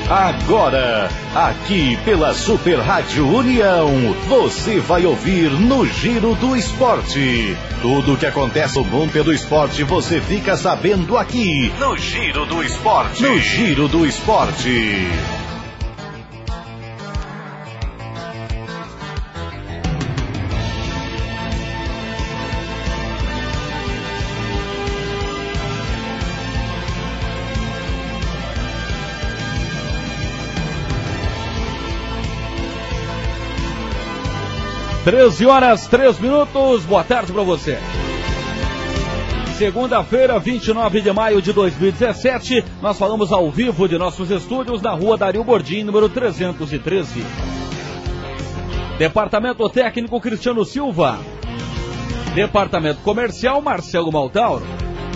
Agora, aqui pela Super Rádio União, você vai ouvir no Giro do Esporte. Tudo o que acontece no mundo do esporte você fica sabendo aqui no Giro do Esporte. No Giro do Esporte. Treze horas, 3 minutos, boa tarde para você. Segunda-feira, 29 de maio de 2017, nós falamos ao vivo de nossos estúdios na rua Dario Bordim, número 313. Departamento Técnico Cristiano Silva. Departamento Comercial Marcelo Maltauro.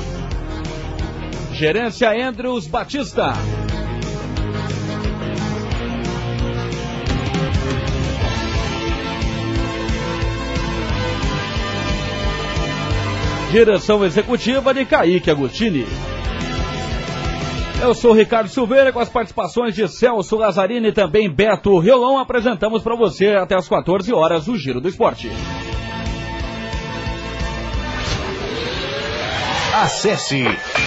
Gerência Andrews Batista. Direção executiva de Kaique Agostini. Eu sou Ricardo Silveira, com as participações de Celso Lazzarini e também Beto Riolon. Apresentamos para você até as 14 horas o Giro do Esporte. Acesse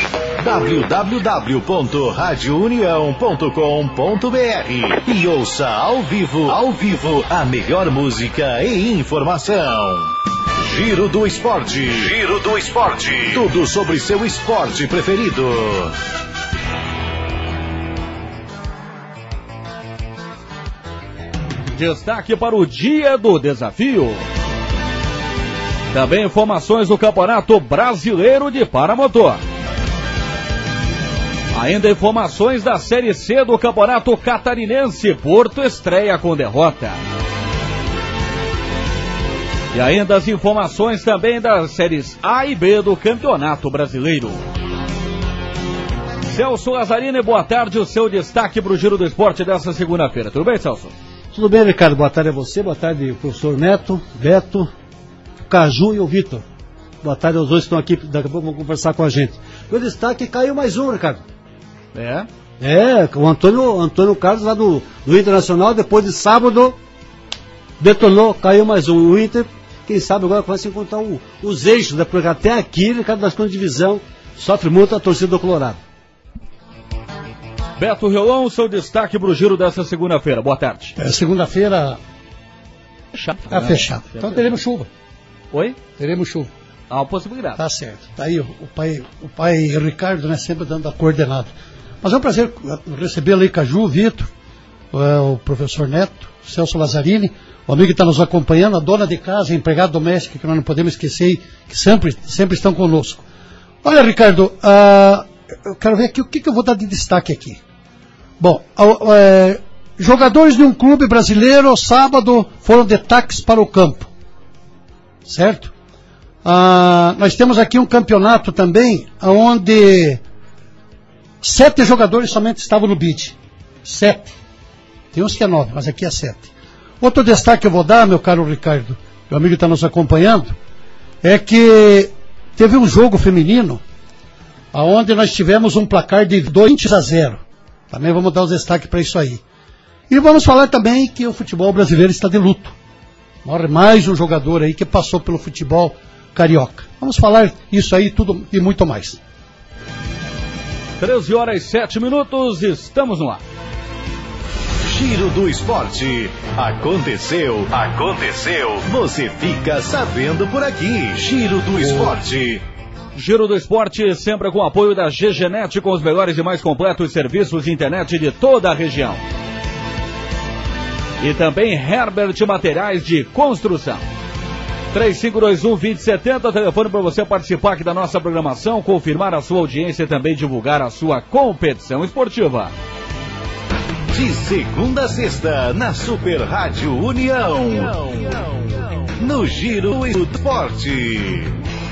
www.radiounião.com.br e ouça ao vivo, a melhor música e informação. Giro do Esporte. Giro do Esporte. Tudo sobre seu esporte preferido. Destaque para o Dia do Desafio. Também informações do Campeonato Brasileiro de Paramotor. Ainda informações da Série C do Campeonato Catarinense. Porto estreia com derrota. E ainda as informações também das séries A e B do Campeonato Brasileiro. Celso Lazzarini, boa tarde, o seu destaque para o Giro do Esporte dessa segunda-feira. Tudo bem, Celso? Tudo bem, Ricardo. Boa tarde a você, boa tarde, professor Neto, Beto, Caju e o Vitor. Boa tarde aos dois que estão aqui, daqui a pouco vão conversar com a gente. O destaque caiu mais um, Ricardo. O Antônio Carlos lá do Internacional, depois de sábado, detonou, caiu mais um. O Inter, quem sabe agora começa a encontrar os eixos, né? Porque até aqui, Ricardo, das contas de divisão, sofre muito a torcida do Colorado. Beto Riolon, seu destaque para o Giro dessa segunda-feira. Boa tarde. Segunda-feira está fechado. Então teremos chuva. Oi? Teremos chuva. Há uma possibilidade. Tá certo. Tá aí o pai Ricardo, né, sempre dando a coordenada. Mas é um prazer recebê-lo aí, Caju, Vitor, o professor Neto, Celso Lazzarini, o amigo que está nos acompanhando, a dona de casa, a empregada doméstica, que nós não podemos esquecer, que sempre estão conosco. Olha, Ricardo, eu quero ver aqui o que eu vou dar de destaque aqui. Bom, jogadores de um clube brasileiro, sábado, foram de táxi para o campo. Certo? Nós temos aqui um campeonato também, onde 7 jogadores somente estavam no bid. 7. Tem uns que é 9, mas aqui é 7. Outro destaque que eu vou dar, meu caro Ricardo, meu amigo que está nos acompanhando, é que teve um jogo feminino, onde nós tivemos um placar de 2-0. Também vamos dar os destaques para isso aí. E vamos falar também que o futebol brasileiro está de luto. Morre mais um jogador aí que passou pelo futebol carioca. Vamos falar isso aí, tudo e muito mais. 13 horas e 7 minutos, estamos no ar. Giro do Esporte. Aconteceu. Você fica sabendo por aqui. Giro do Esporte. Giro do Esporte, sempre com o apoio da GGNet, com os melhores e mais completos serviços de internet de toda a região. E também Herbert Materiais de Construção. 3521-2070, telefone para você participar aqui da nossa programação, confirmar a sua audiência e também divulgar a sua competição esportiva. De segunda a sexta, na Super Rádio União. No Giro do Esporte.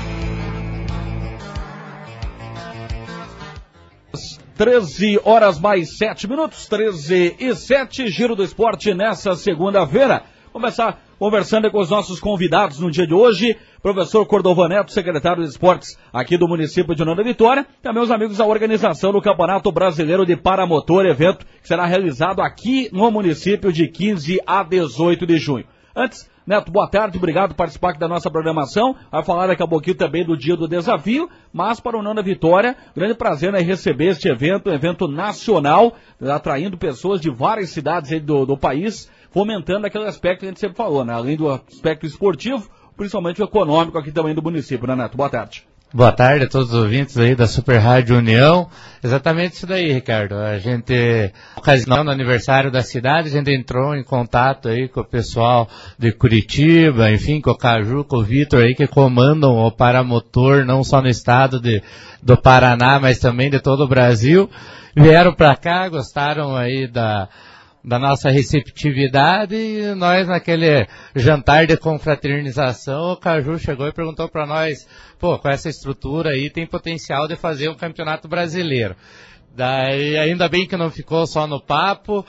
13 horas mais 7 minutos, 13 e 7, Giro do Esporte nessa segunda-feira. Começar conversando com os nossos convidados no dia de hoje. Professor Cordovão Neto, secretário de esportes aqui do município de União da Vitória, também os amigos da organização do Campeonato Brasileiro de Paramotor, evento que será realizado aqui no município de 15 a 18 de junho. Antes, Neto, boa tarde, obrigado por participar aqui da nossa programação. Vai falar daqui a pouquinho também do dia do desafio, mas para o União da Vitória, grande prazer, né, receber este evento, um evento nacional, atraindo pessoas de várias cidades aí do país, fomentando aquele aspecto que a gente sempre falou, né, além do aspecto esportivo, principalmente o econômico aqui também do município, né, Neto? Boa tarde. Boa tarde a todos os ouvintes aí da Super Rádio União. Exatamente isso daí, Ricardo. A gente, ocasião do aniversário da cidade, a gente entrou em contato aí com o pessoal de Curitiba, enfim, com o Caju, com o Vitor aí, que comandam o paramotor, não só no estado do Paraná, mas também de todo o Brasil. Vieram para cá, gostaram aí da nossa receptividade, e nós naquele jantar de confraternização, o Caju chegou e perguntou para nós, pô, com essa estrutura aí tem potencial de fazer um campeonato brasileiro. Daí ainda bem que não ficou só no papo,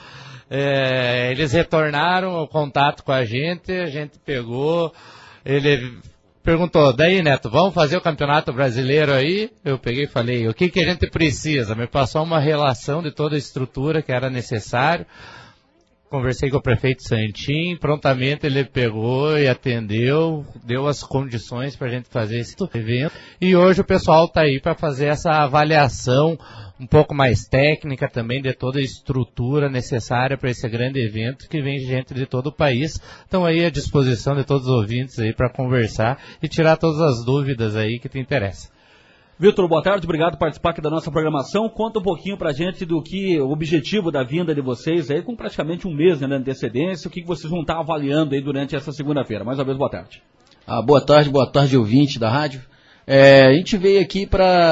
eles retornaram o contato com a gente pegou, ele perguntou, daí Neto, vamos fazer o campeonato brasileiro aí? Eu peguei e falei, o que a gente precisa? Me passou uma relação de toda a estrutura que era necessário. Conversei com o prefeito Santim, prontamente ele pegou e atendeu, deu as condições para a gente fazer esse evento. E hoje o pessoal está aí para fazer essa avaliação um pouco mais técnica também de toda a estrutura necessária para esse grande evento que vem gente de todo o país. Estão aí à disposição de todos os ouvintes aí para conversar e tirar todas as dúvidas aí que te interessam. Vitor, boa tarde, obrigado por participar aqui da nossa programação. Conta um pouquinho pra gente do que o objetivo da vinda de vocês aí, com praticamente um mês, né, de antecedência, o que vocês vão estar avaliando aí durante essa segunda-feira. Mais uma vez, boa tarde. Boa tarde, ouvinte da rádio. A gente veio aqui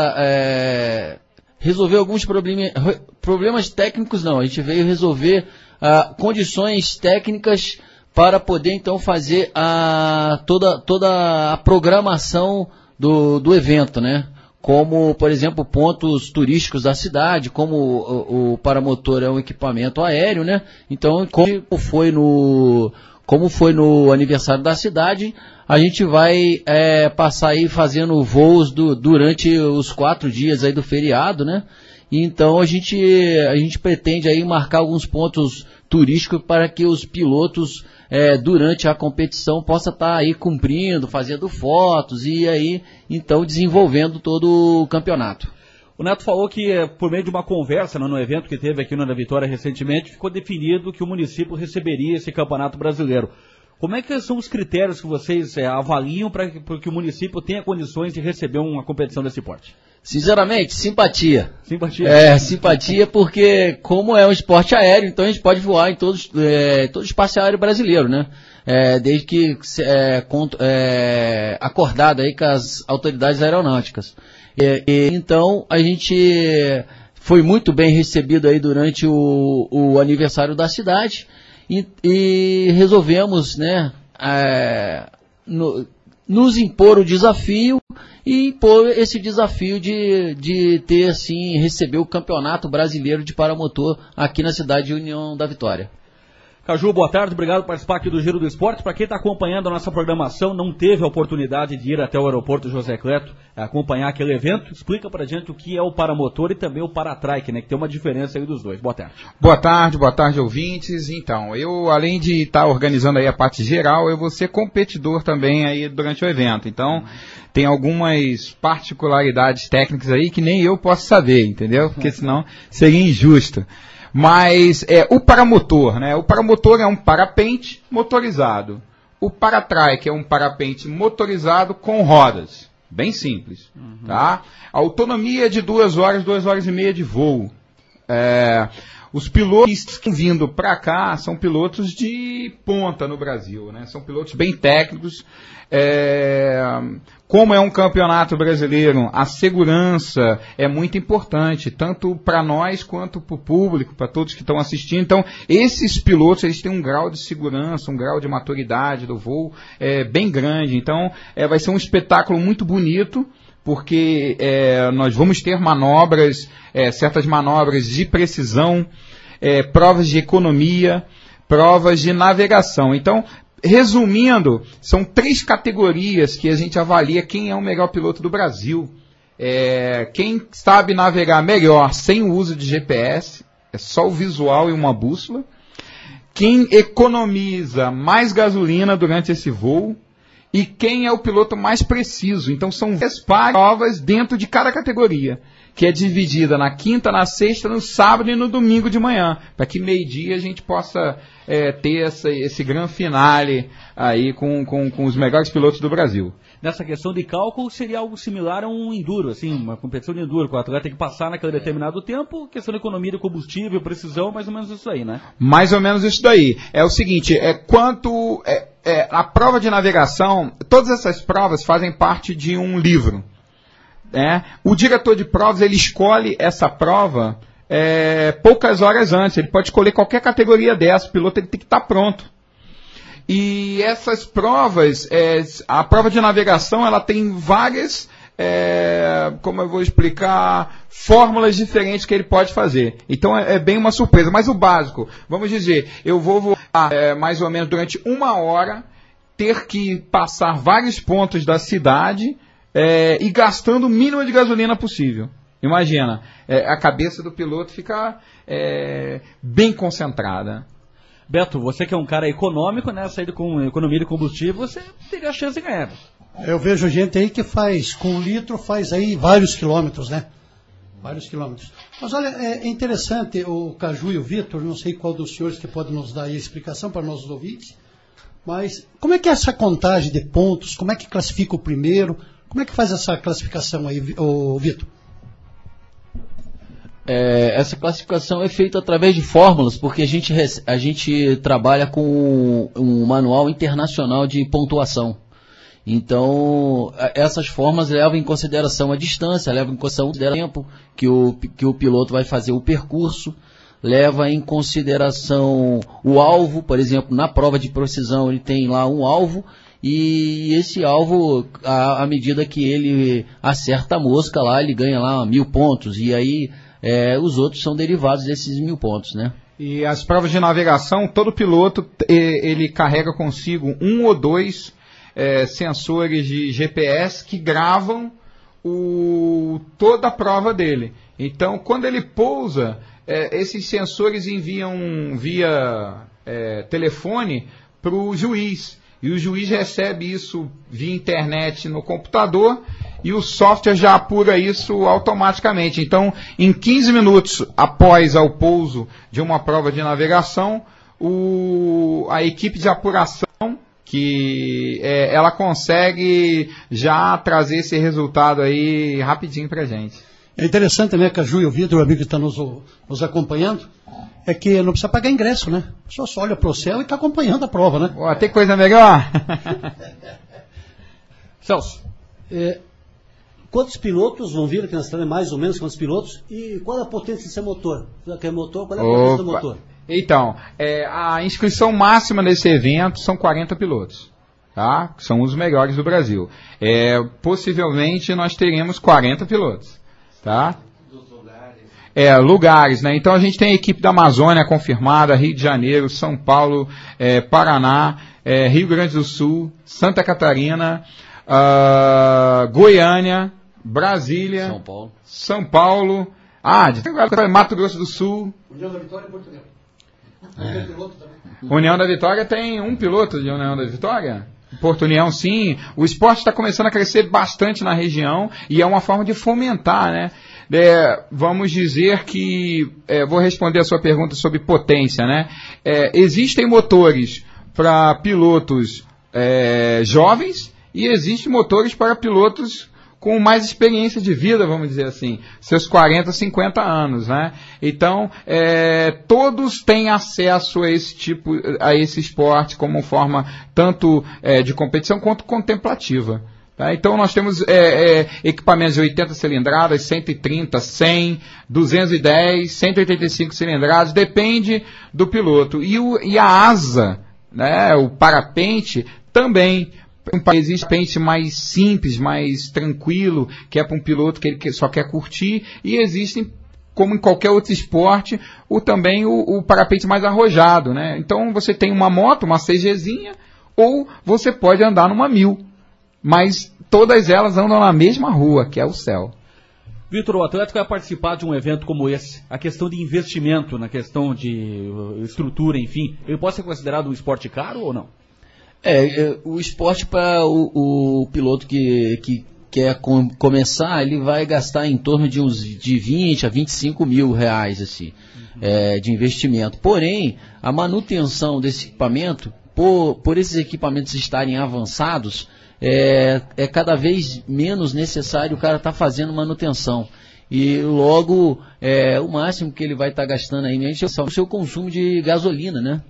para resolver alguns problemas técnicos, não. A gente veio resolver condições técnicas para poder, então, fazer toda a programação do evento, né? Como, por exemplo, pontos turísticos da cidade, como o paramotor é um equipamento aéreo, né? Então, como foi no aniversário da cidade, a gente vai passar aí fazendo voos durante os 4 dias aí do feriado, né? E então a gente pretende aí marcar alguns pontos turísticos para que os pilotos durante a competição possa estar aí cumprindo, fazendo fotos e aí então desenvolvendo todo o campeonato. O Neto falou que por meio de uma conversa no evento que teve aqui na Vitória recentemente, ficou definido que o município receberia esse campeonato brasileiro. Como é que são os critérios que vocês avaliam para que o município tenha condições de receber uma competição desse porte? Sinceramente, simpatia. Simpatia? Simpatia porque como é um esporte aéreo, então a gente pode voar em todo o espaço aéreo brasileiro, né? Desde que acordado aí com as autoridades aeronáuticas. Então a gente foi muito bem recebido aí durante o aniversário da cidade e resolvemos, né, nos impor o desafio e impor esse desafio de ter, assim, receber o Campeonato Brasileiro de Paramotor aqui na cidade de União da Vitória. Caju, boa tarde, obrigado por participar aqui do Giro do Esporte. Para quem está acompanhando a nossa programação, não teve a oportunidade de ir até o aeroporto José Cleto acompanhar aquele evento, explica pra gente o que é o paramotor e também o paratrike, né, que tem uma diferença aí dos dois. Boa tarde. Boa tarde, ouvintes. Então, eu, além de estar organizando aí a parte geral, eu vou ser competidor também aí durante o evento. Então, tem algumas particularidades técnicas aí que nem eu posso saber, entendeu? Porque senão seria injusto. Mas o paramotor, né? O paramotor é um parapente motorizado. O paratrike é um parapente motorizado com rodas. Bem simples, tá? A autonomia é de 2 horas e meia de voo. Os pilotos que estão vindo para cá são pilotos de ponta no Brasil, né? São pilotos bem técnicos. Como é um campeonato brasileiro, a segurança é muito importante, tanto para nós quanto para o público, para todos que estão assistindo. Então, esses pilotos eles têm um grau de segurança, um grau de maturidade do voo bem grande. Então, vai ser um espetáculo muito bonito, porque nós vamos ter manobras, certas manobras de precisão, provas de economia, provas de navegação. Então, resumindo, são 3 categorias que a gente avalia quem é o melhor piloto do Brasil. Quem sabe navegar melhor sem o uso de GPS, é só o visual e uma bússola. Quem economiza mais gasolina durante esse voo. E quem é o piloto mais preciso. Então são 10 provas dentro de cada categoria, que é dividida na quinta, na sexta, no sábado e no domingo de manhã, para que meio-dia a gente possa ter esse grande finale aí com os melhores pilotos do Brasil. Nessa questão de cálculo, seria algo similar a um enduro, assim, uma competição de enduro, que o atleta tem que passar naquele determinado tempo, questão de economia de combustível, precisão, mais ou menos isso aí, né? Mais ou menos isso daí. É o seguinte, a prova de navegação, todas essas provas fazem parte de um livro. O diretor de provas, ele escolhe essa prova poucas horas antes. Ele pode escolher qualquer categoria dessa, o piloto ele tem que estar pronto. E essas provas, a prova de navegação, ela tem várias, como eu vou explicar, fórmulas diferentes que ele pode fazer. Então é bem uma surpresa. Mas o básico, vamos dizer, eu vou voar mais ou menos durante 1 hora, ter que passar vários pontos da cidade e gastando o mínimo de gasolina possível. Imagina, a cabeça do piloto fica bem concentrada. Beto, você que é um cara econômico, né, saído com economia de combustível, você teria a chance de ganhar. Eu vejo gente aí que faz, com 1 litro, faz aí vários quilômetros, né? Vários quilômetros. Mas olha, é interessante, o Caju e o Vitor, não sei qual dos senhores que pode nos dar aí a explicação para nossos ouvintes, mas como é que é essa contagem de pontos? Como é que classifica o primeiro? Como é que faz essa classificação aí, Vitor? Essa classificação é feita através de fórmulas, porque a gente trabalha com um manual internacional de pontuação. Então, essas fórmulas levam em consideração a distância, levam em consideração o tempo que o piloto vai fazer o percurso, leva em consideração o alvo. Por exemplo, na prova de precisão ele tem lá um alvo, e esse alvo, à medida que ele acerta a mosca lá, ele ganha lá 1.000 pontos, e aí os outros são derivados desses 1.000 pontos, né? E as provas de navegação, todo piloto ele carrega consigo 1 ou 2 sensores de GPS que gravam toda a prova dele. Então, quando ele pousa, esses sensores enviam via telefone para o juiz. E o juiz recebe isso via internet no computador e o software já apura isso automaticamente. Então, em 15 minutos após o pouso de uma prova de navegação, a equipe de apuração, ela consegue já trazer esse resultado aí rapidinho pra gente. É interessante, né, Caju e o Vitor, o amigo que está nos acompanhando, é que não precisa pagar ingresso, né? A pessoa só olha para o céu e está acompanhando a prova, né? Tem coisa melhor? Celso. Quantos pilotos vão vir aqui na cidade? Mais ou menos quantos pilotos? E qual é a potência desse motor? Já que é motor, qual é a potência do motor? Então, a inscrição máxima desse evento são 40 pilotos, tá? Que são os melhores do Brasil. Possivelmente nós teremos 40 pilotos, tá? Lugares, né? Então a gente tem a equipe da Amazônia confirmada, Rio de Janeiro, São Paulo, Paraná, Rio Grande do Sul, Santa Catarina, Goiânia, Brasília, São Paulo, Mato Grosso do Sul. União da Vitória e Portugal. União da Vitória tem um piloto de União da Vitória? Porto União, sim. O esporte está começando a crescer bastante na região e é uma forma de fomentar, né? Vamos dizer que, vou responder a sua pergunta sobre potência, né? Existem motores para pilotos jovens e existem motores para pilotos com mais experiência de vida, vamos dizer assim, seus 40, 50 anos, né? Então, todos têm acesso a esse esporte como forma tanto de competição quanto contemplativa. Tá? Então, nós temos equipamentos de 80 cilindradas, 130, 100, 210, 185 cilindradas, depende do piloto. E a asa, né, o parapente, também. Existe parapente mais simples, mais tranquilo, que é para um piloto que ele só quer curtir, e existem, como em qualquer outro esporte, também o parapente mais arrojado, né? Então você tem uma moto, uma CGzinha, ou você pode andar numa 1000. Mas todas elas andam na mesma rua, que é o céu. Vitor, o Atlético vai participar de um evento como esse. A questão de investimento, na questão de estrutura, enfim, ele pode ser considerado um esporte caro ou não? O esporte para o piloto que quer começar, ele vai gastar em torno de 20 a 25 mil reais assim, de investimento. Porém, a manutenção desse equipamento, por esses equipamentos estarem avançados, é cada vez menos necessário o cara estar fazendo manutenção. E logo, o máximo que ele vai estar gastando aí é o seu consumo de gasolina, né?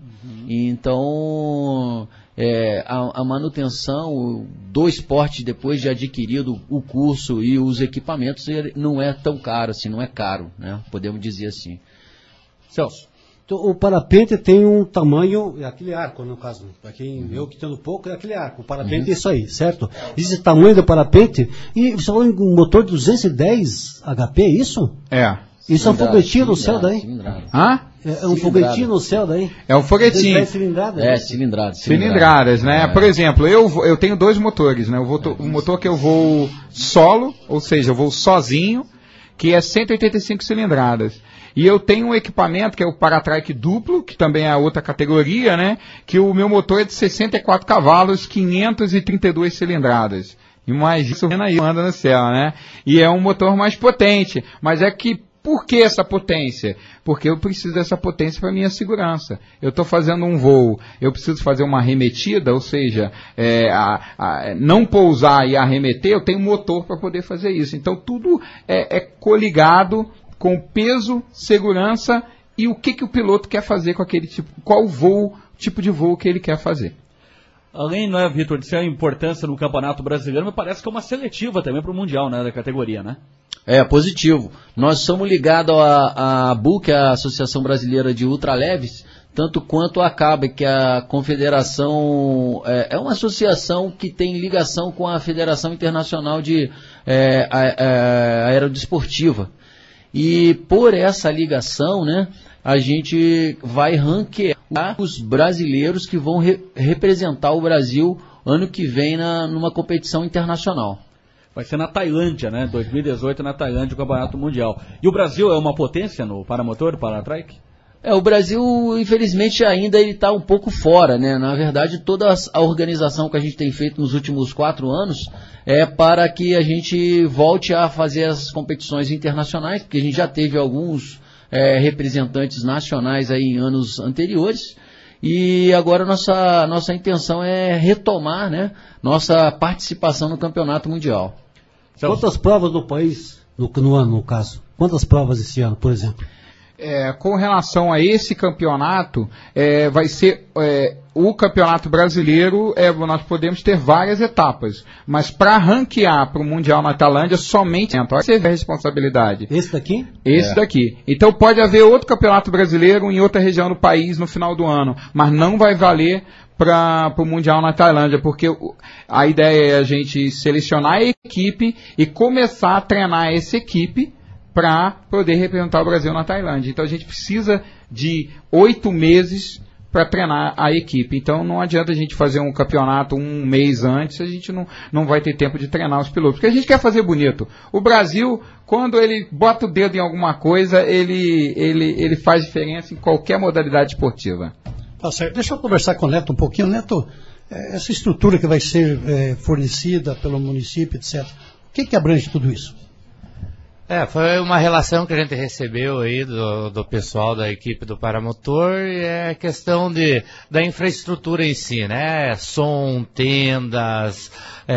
Então, a manutenção do esporte, depois de adquirido o curso e os equipamentos, não é tão caro assim, não é caro, né? Podemos dizer assim. Celso. Então, o parapente tem um tamanho, é aquele arco, no caso, para quem eu que entendo pouco, é aquele arco. O parapente é isso aí, certo? Existe tamanho do parapente, e você falou em um motor de 210 HP, é isso? Isso é um foguetinho no céu daí? Hã? É um foguetinho no céu daí? É um foguetinho. Cilindradas, né? Por exemplo, eu tenho 2 motores, né? O motor que eu vou solo, ou seja, eu vou sozinho, que é 185 cilindradas. E eu tenho um equipamento que é o Paratrike duplo, que também é outra categoria, né? Que o meu motor é de 64 cavalos, 532 cilindradas. Imagina isso aí, anda no céu, né? E é um motor mais potente. Mas por que essa potência? Porque eu preciso dessa potência para minha segurança. Eu estou fazendo um voo, eu preciso fazer uma arremetida, ou seja, não pousar e arremeter, eu tenho motor para poder fazer isso. Então tudo é coligado com peso, segurança e o que o piloto quer fazer com aquele tipo, qual tipo de voo que ele quer fazer. Além, né, Vitor, de ser a importância no Campeonato Brasileiro, me parece que é uma seletiva também para o Mundial, né, da categoria, né? Positivo. Nós somos ligados à ABU, que é a Associação Brasileira de Ultraleves, tanto quanto a ACAB, que é a Confederação, é uma associação que tem ligação com a Federação Internacional de Aerodesportiva. E por essa ligação, né, a gente vai ranquear os brasileiros que vão representar o Brasil ano que vem numa competição internacional. Vai ser na Tailândia, né? 2018 na Tailândia, o Campeonato Mundial. E o Brasil é uma potência no paramotor, paratrike? O Brasil, infelizmente, ainda ele está um pouco fora, né? Na verdade, toda a organização que a gente tem feito nos últimos 4 anos é para que a gente volte a fazer as competições internacionais, porque a gente já teve alguns representantes nacionais aí em anos anteriores, e agora nossa intenção é retomar, né, nossa participação no Campeonato Mundial. Quantas provas no país, no ano, no caso? Quantas provas esse ano, por exemplo? Com relação a esse campeonato, vai ser o campeonato brasileiro, nós podemos ter várias etapas, mas para ranquear para o Mundial na Tailândia, somente vai ser a responsabilidade. Esse daqui? Esse daqui. Então pode haver outro campeonato brasileiro em outra região do país no final do ano, mas não vai valer para o Mundial na Tailândia, porque a ideia é a gente selecionar a equipe e começar a treinar essa equipe para poder representar o Brasil na Tailândia. Então a gente precisa de 8 meses para treinar a equipe. Então não adianta a gente fazer um campeonato um mês antes, a gente não vai ter tempo de treinar os pilotos. Porque a gente quer fazer bonito. O Brasil, quando ele bota o dedo em alguma coisa, ele faz diferença em qualquer modalidade esportiva. Tá certo. Deixa eu conversar com o Neto um pouquinho. Neto, essa estrutura que vai ser fornecida pelo município, etc. O que abrange tudo isso? Foi uma relação que a gente recebeu aí do pessoal da equipe do paramotor, e é questão da infraestrutura em si, né? Som, tendas,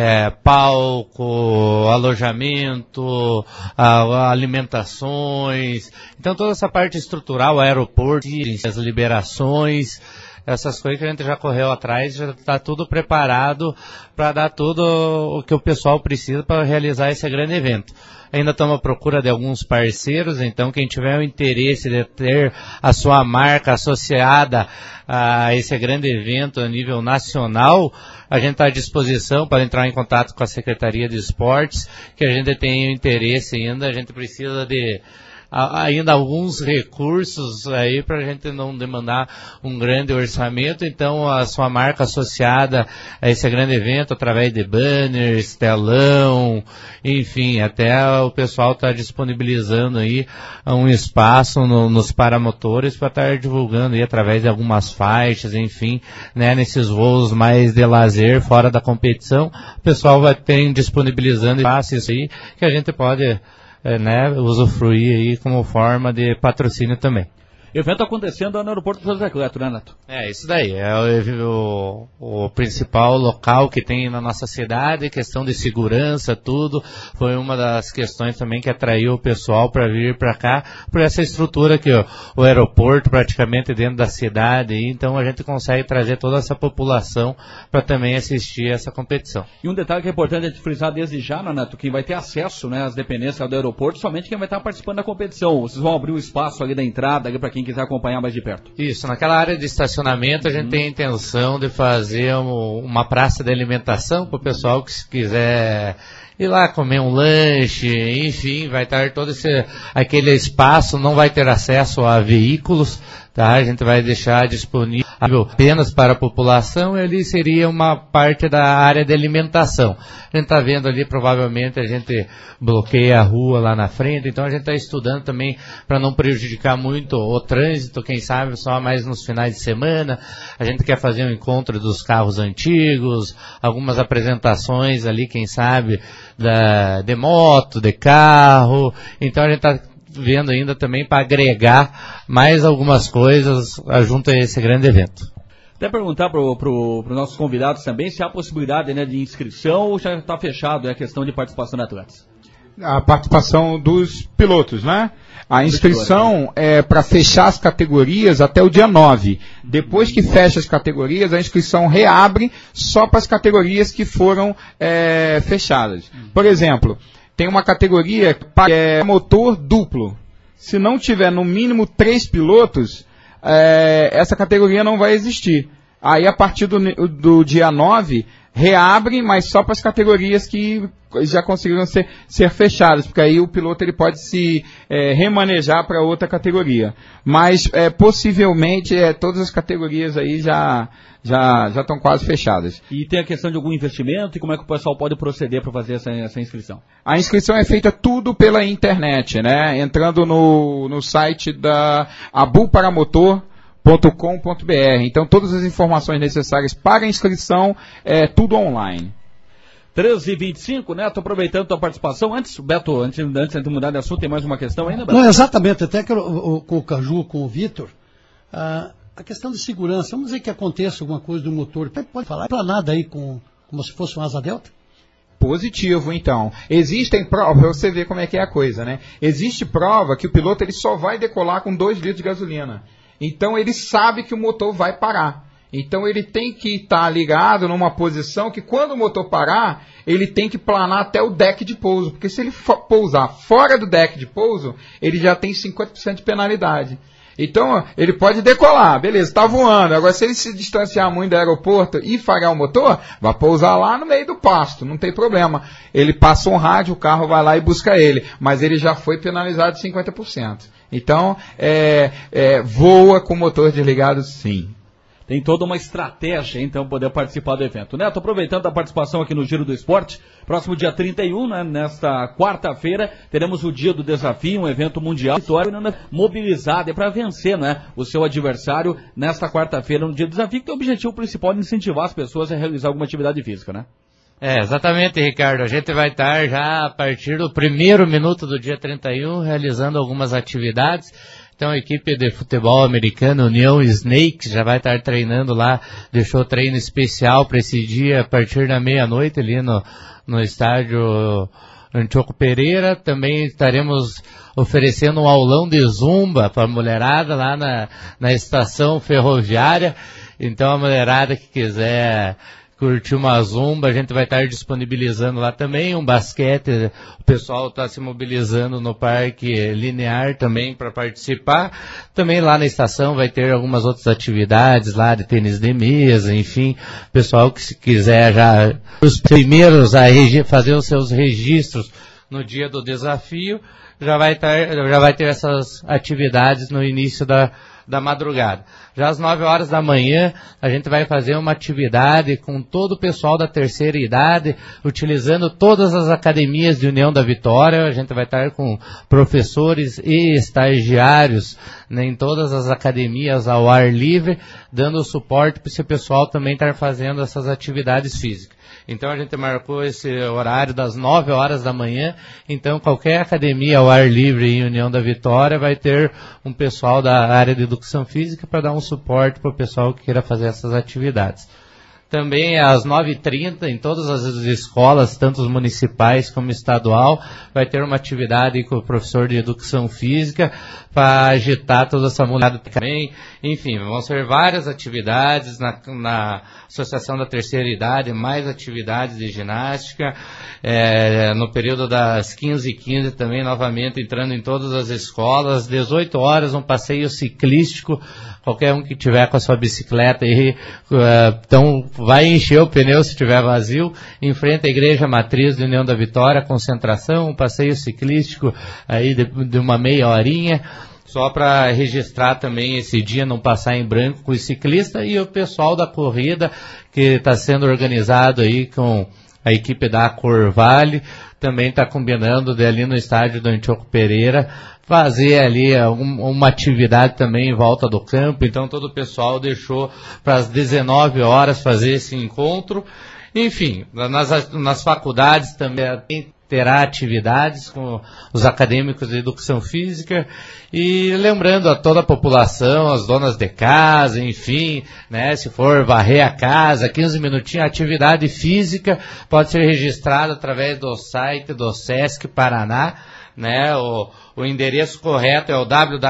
palco, alojamento, alimentações, então toda essa parte estrutural, aeroporto, as liberações, essas coisas que a gente já correu atrás, já está tudo preparado para dar tudo o que o pessoal precisa para realizar esse grande evento. Ainda estamos à procura de alguns parceiros, então quem tiver o interesse de ter a sua marca associada a esse grande evento a nível nacional, a gente está à disposição para entrar em contato com a Secretaria de Esportes, que a gente tem o interesse ainda, a gente precisa de ainda alguns recursos aí para a gente não demandar um grande orçamento, então a sua marca associada a esse grande evento, através de banners, telão, enfim, até o pessoal está disponibilizando aí um espaço nos paramotores para estar divulgando aí através de algumas faixas, enfim, né, nesses voos mais de lazer, fora da competição, o pessoal vai ter disponibilizando espaços aí que a gente pode usufruir aí como forma de patrocínio também. Evento acontecendo no aeroporto José Cleto, né, Neto? Isso daí, é o principal local que tem na nossa cidade, questão de segurança, tudo, foi uma das questões também que atraiu o pessoal para vir para cá, por essa estrutura aqui, o aeroporto praticamente dentro da cidade, então a gente consegue trazer toda essa população para também assistir essa competição. E um detalhe que é importante a gente frisar desde já, né, Neto, quem vai ter acesso, né, às dependências do aeroporto, somente quem vai estar participando da competição. Vocês vão abrir um espaço ali da entrada, para quem quiser acompanhar mais de perto. Isso, naquela área de estacionamento a gente tem a intenção de fazer uma praça de alimentação para o pessoal que se quiser ir lá comer um lanche, enfim, vai estar todo aquele espaço, não vai ter acesso a veículos, tá? A gente vai deixar disponível apenas para a população e ali seria uma parte da área de alimentação. A gente está vendo ali, provavelmente a gente bloqueia a rua lá na frente, então a gente está estudando também para não prejudicar muito o trânsito, quem sabe só mais nos finais de semana. A gente quer fazer um encontro dos carros antigos, algumas apresentações ali, quem sabe, de moto, de carro, então a gente está vendo ainda também para agregar mais algumas coisas junto a esse grande evento. Até perguntar para os nossos convidados também se há possibilidade, né, de inscrição ou já está fechado a questão de participação de atletas. A participação dos pilotos, né? A inscrição é para fechar as categorias até o dia 9. Depois que fecha as categorias, a inscrição reabre só para as categorias que foram fechadas. Por exemplo, tem uma categoria que é motor duplo. Se não tiver no mínimo 3 pilotos, essa categoria não vai existir. Aí a partir do dia 9, reabre, mas só para as categorias que já conseguiram ser fechadas, porque aí o piloto ele pode se remanejar para outra categoria. Mas possivelmente todas as categorias aí já estão quase fechadas. E tem a questão de algum investimento e como é que o pessoal pode proceder para fazer essa inscrição? A inscrição é feita tudo pela internet, né? Entrando no site da abuparamotor.com.br. Então todas as informações necessárias para a inscrição é tudo online. 13h25, Neto, aproveitando a tua participação. Beto, antes de mudar de assunto, tem mais uma questão ainda, Beto? Não, exatamente, até que com o Caju, com o Vitor, a questão de segurança, vamos dizer que aconteça alguma coisa do motor, pode falar para nada aí como se fosse um asa delta? Positivo, então. Existem provas, para você ver como é que é a coisa, né? Existe prova que o piloto ele só vai decolar com 2 litros de gasolina. Então ele sabe que o motor vai parar. Então ele tem que estar ligado numa posição que quando o motor parar, ele tem que planar até o deck de pouso. Porque se ele pousar fora do deck de pouso, ele já tem 50% de penalidade. Então ele pode decolar, beleza, está voando. Agora se ele se distanciar muito do aeroporto e falhar o motor, vai pousar lá no meio do pasto, não tem problema. Ele passa um rádio, o carro vai lá e busca ele. Mas ele já foi penalizado de 50%. Então voa com o motor desligado sim. Tem toda uma estratégia, então, poder participar do evento. Neto, aproveitando a participação aqui no Giro do Esporte, próximo dia 31, né, nesta quarta-feira, teremos o Dia do Desafio, um evento mundial, vitória mobilizada para vencer, né, o seu adversário nesta quarta-feira, no Dia do Desafio, que tem o objetivo principal de incentivar as pessoas a realizar alguma atividade física, né? Exatamente, Ricardo. A gente vai estar já a partir do primeiro minuto do dia 31 realizando algumas atividades. Então a equipe de futebol americano, União Snakes, já vai estar treinando lá, deixou treino especial para esse dia a partir da meia-noite ali no estádio Antioco Pereira. Também estaremos oferecendo um aulão de zumba para a mulherada lá na estação ferroviária. Então a mulherada que quiser curtir uma zumba, a gente vai estar disponibilizando lá também um basquete, o pessoal está se mobilizando no parque linear também para participar, também lá na estação vai ter algumas outras atividades lá de tênis de mesa, enfim, pessoal que se quiser já, os primeiros a fazer os seus registros no dia do desafio, já vai ter essas atividades no início da madrugada. Já às 9 horas da manhã, a gente vai fazer uma atividade com todo o pessoal da terceira idade, utilizando todas as academias de União da Vitória. A gente vai estar com professores e estagiários, né, em todas as academias ao ar livre, dando suporte para esse pessoal também estar fazendo essas atividades físicas. Então a gente marcou esse horário das 9 horas da manhã, então qualquer academia ao ar livre em União da Vitória vai ter um pessoal da área de educação física para dar um suporte para o pessoal que queira fazer essas atividades. Também às 9h30, em todas as escolas, tanto as municipais como estadual, vai ter uma atividade com o professor de educação física para agitar toda essa mulherada também. Enfim, vão ser várias atividades na Associação da Terceira Idade, mais atividades de ginástica. No período das 15h15 também, novamente, entrando em todas as escolas. 18 horas, um passeio ciclístico. Qualquer um que tiver com a sua bicicleta aí, então vai encher o pneu se tiver vazio, em frente à Igreja Matriz de União da Vitória, concentração, um passeio ciclístico aí de uma meia horinha, só para registrar também esse dia, não passar em branco com os ciclistas, e o pessoal da corrida que está sendo organizado aí com a equipe da Corvale, também está combinando de ali no estádio do Antioco Pereira, fazer ali uma atividade também em volta do campo. Então todo o pessoal deixou para as 19 horas fazer esse encontro. Enfim, nas faculdades também terá atividades com os acadêmicos de educação física, e lembrando a toda a população, as donas de casa, enfim, né, se for varrer a casa, 15 minutinhos, atividade física pode ser registrada através do site do Sesc Paraná, né, o endereço correto é o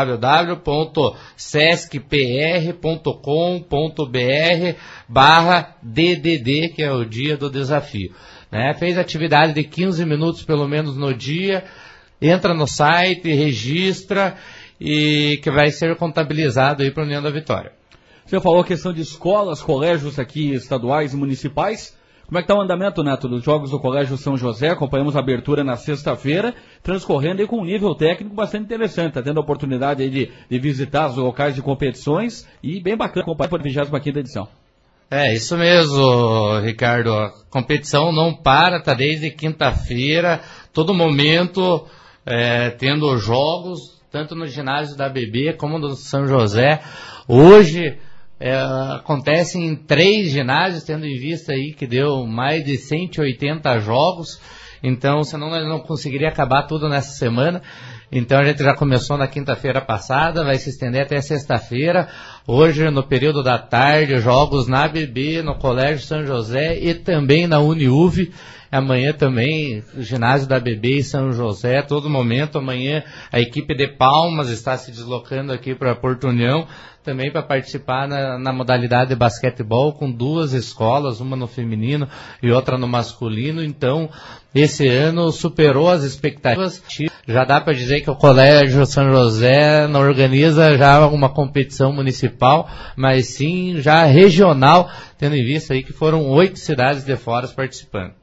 www.sescpr.com.br/DDD, que é o dia do desafio. Né, fez atividade de 15 minutos pelo menos no dia, entra no site, registra, e que vai ser contabilizado aí para a União da Vitória. Você falou a questão de escolas, colégios aqui estaduais e municipais. Como é que está o andamento, Neto, dos jogos do Colégio São José? Acompanhamos a abertura na sexta-feira, transcorrendo aí com um nível técnico bastante interessante. Está tendo a oportunidade aí de visitar os locais de competições, e bem bacana acompanhar para a 25ª edição. Isso mesmo, Ricardo. A competição não para, está desde quinta-feira, todo momento tendo jogos, tanto no ginásio da ABB como no São José. Hoje acontece em 3 ginásios, tendo em vista aí que deu mais de 180 jogos, então senão nós não conseguiria acabar tudo nessa semana. Então a gente já começou na quinta-feira passada, vai se estender até sexta-feira. Hoje, no período da tarde, jogos na ABB, no Colégio São José e também na Uniuv. Amanhã também, ginásio da ABB e São José, todo momento. Amanhã a equipe de Palmas está se deslocando aqui para Porto União, também para participar na modalidade de basquetebol, com 2 escolas, uma no feminino e outra no masculino. Então, esse ano superou as expectativas. Já dá para dizer que o Colégio São José não organiza já uma competição municipal, mas sim já regional, tendo em vista aí que foram 8 cidades de fora participando.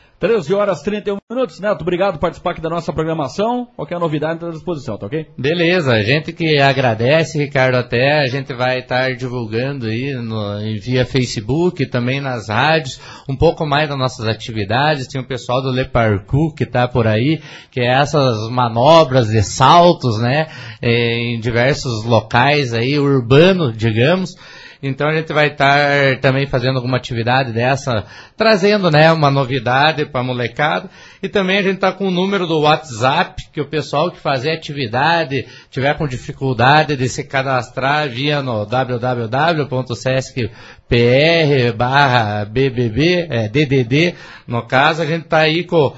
13h31, Neto, obrigado por participar aqui da nossa programação. Qualquer novidade está à disposição, tá ok? Beleza, a gente que agradece, Ricardo, até a gente vai estar divulgando aí via Facebook, também nas rádios, um pouco mais das nossas atividades. Tem o pessoal do Le Parkour que está por aí, que é essas manobras de saltos, né, em diversos locais aí, urbano, digamos. Então a gente vai estar também fazendo alguma atividade dessa, trazendo, né, uma novidade para a molecada. E também a gente está com o número do WhatsApp, que o pessoal que fazer atividade, tiver com dificuldade de se cadastrar via no www.sescpr/BBB, DDD, no caso, a gente está aí com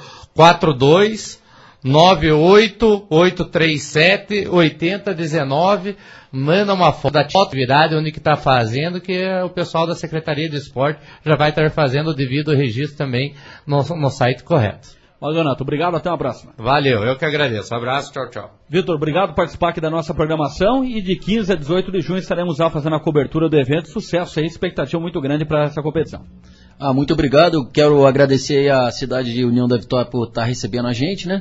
4298378019, manda uma foto da atividade, onde que está fazendo, que o pessoal da Secretaria de Esporte já vai estar fazendo o devido registro também no site correto. Valeu, Neto. Obrigado, até uma próxima. Valeu, eu que agradeço. Um abraço, tchau, tchau. Vitor, obrigado por participar aqui da nossa programação, e de 15 a 18 de junho estaremos lá fazendo a cobertura do evento. Sucesso aí, expectativa muito grande para essa competição. Muito obrigado. Quero agradecer a cidade de União da Vitória por estar recebendo a gente, né?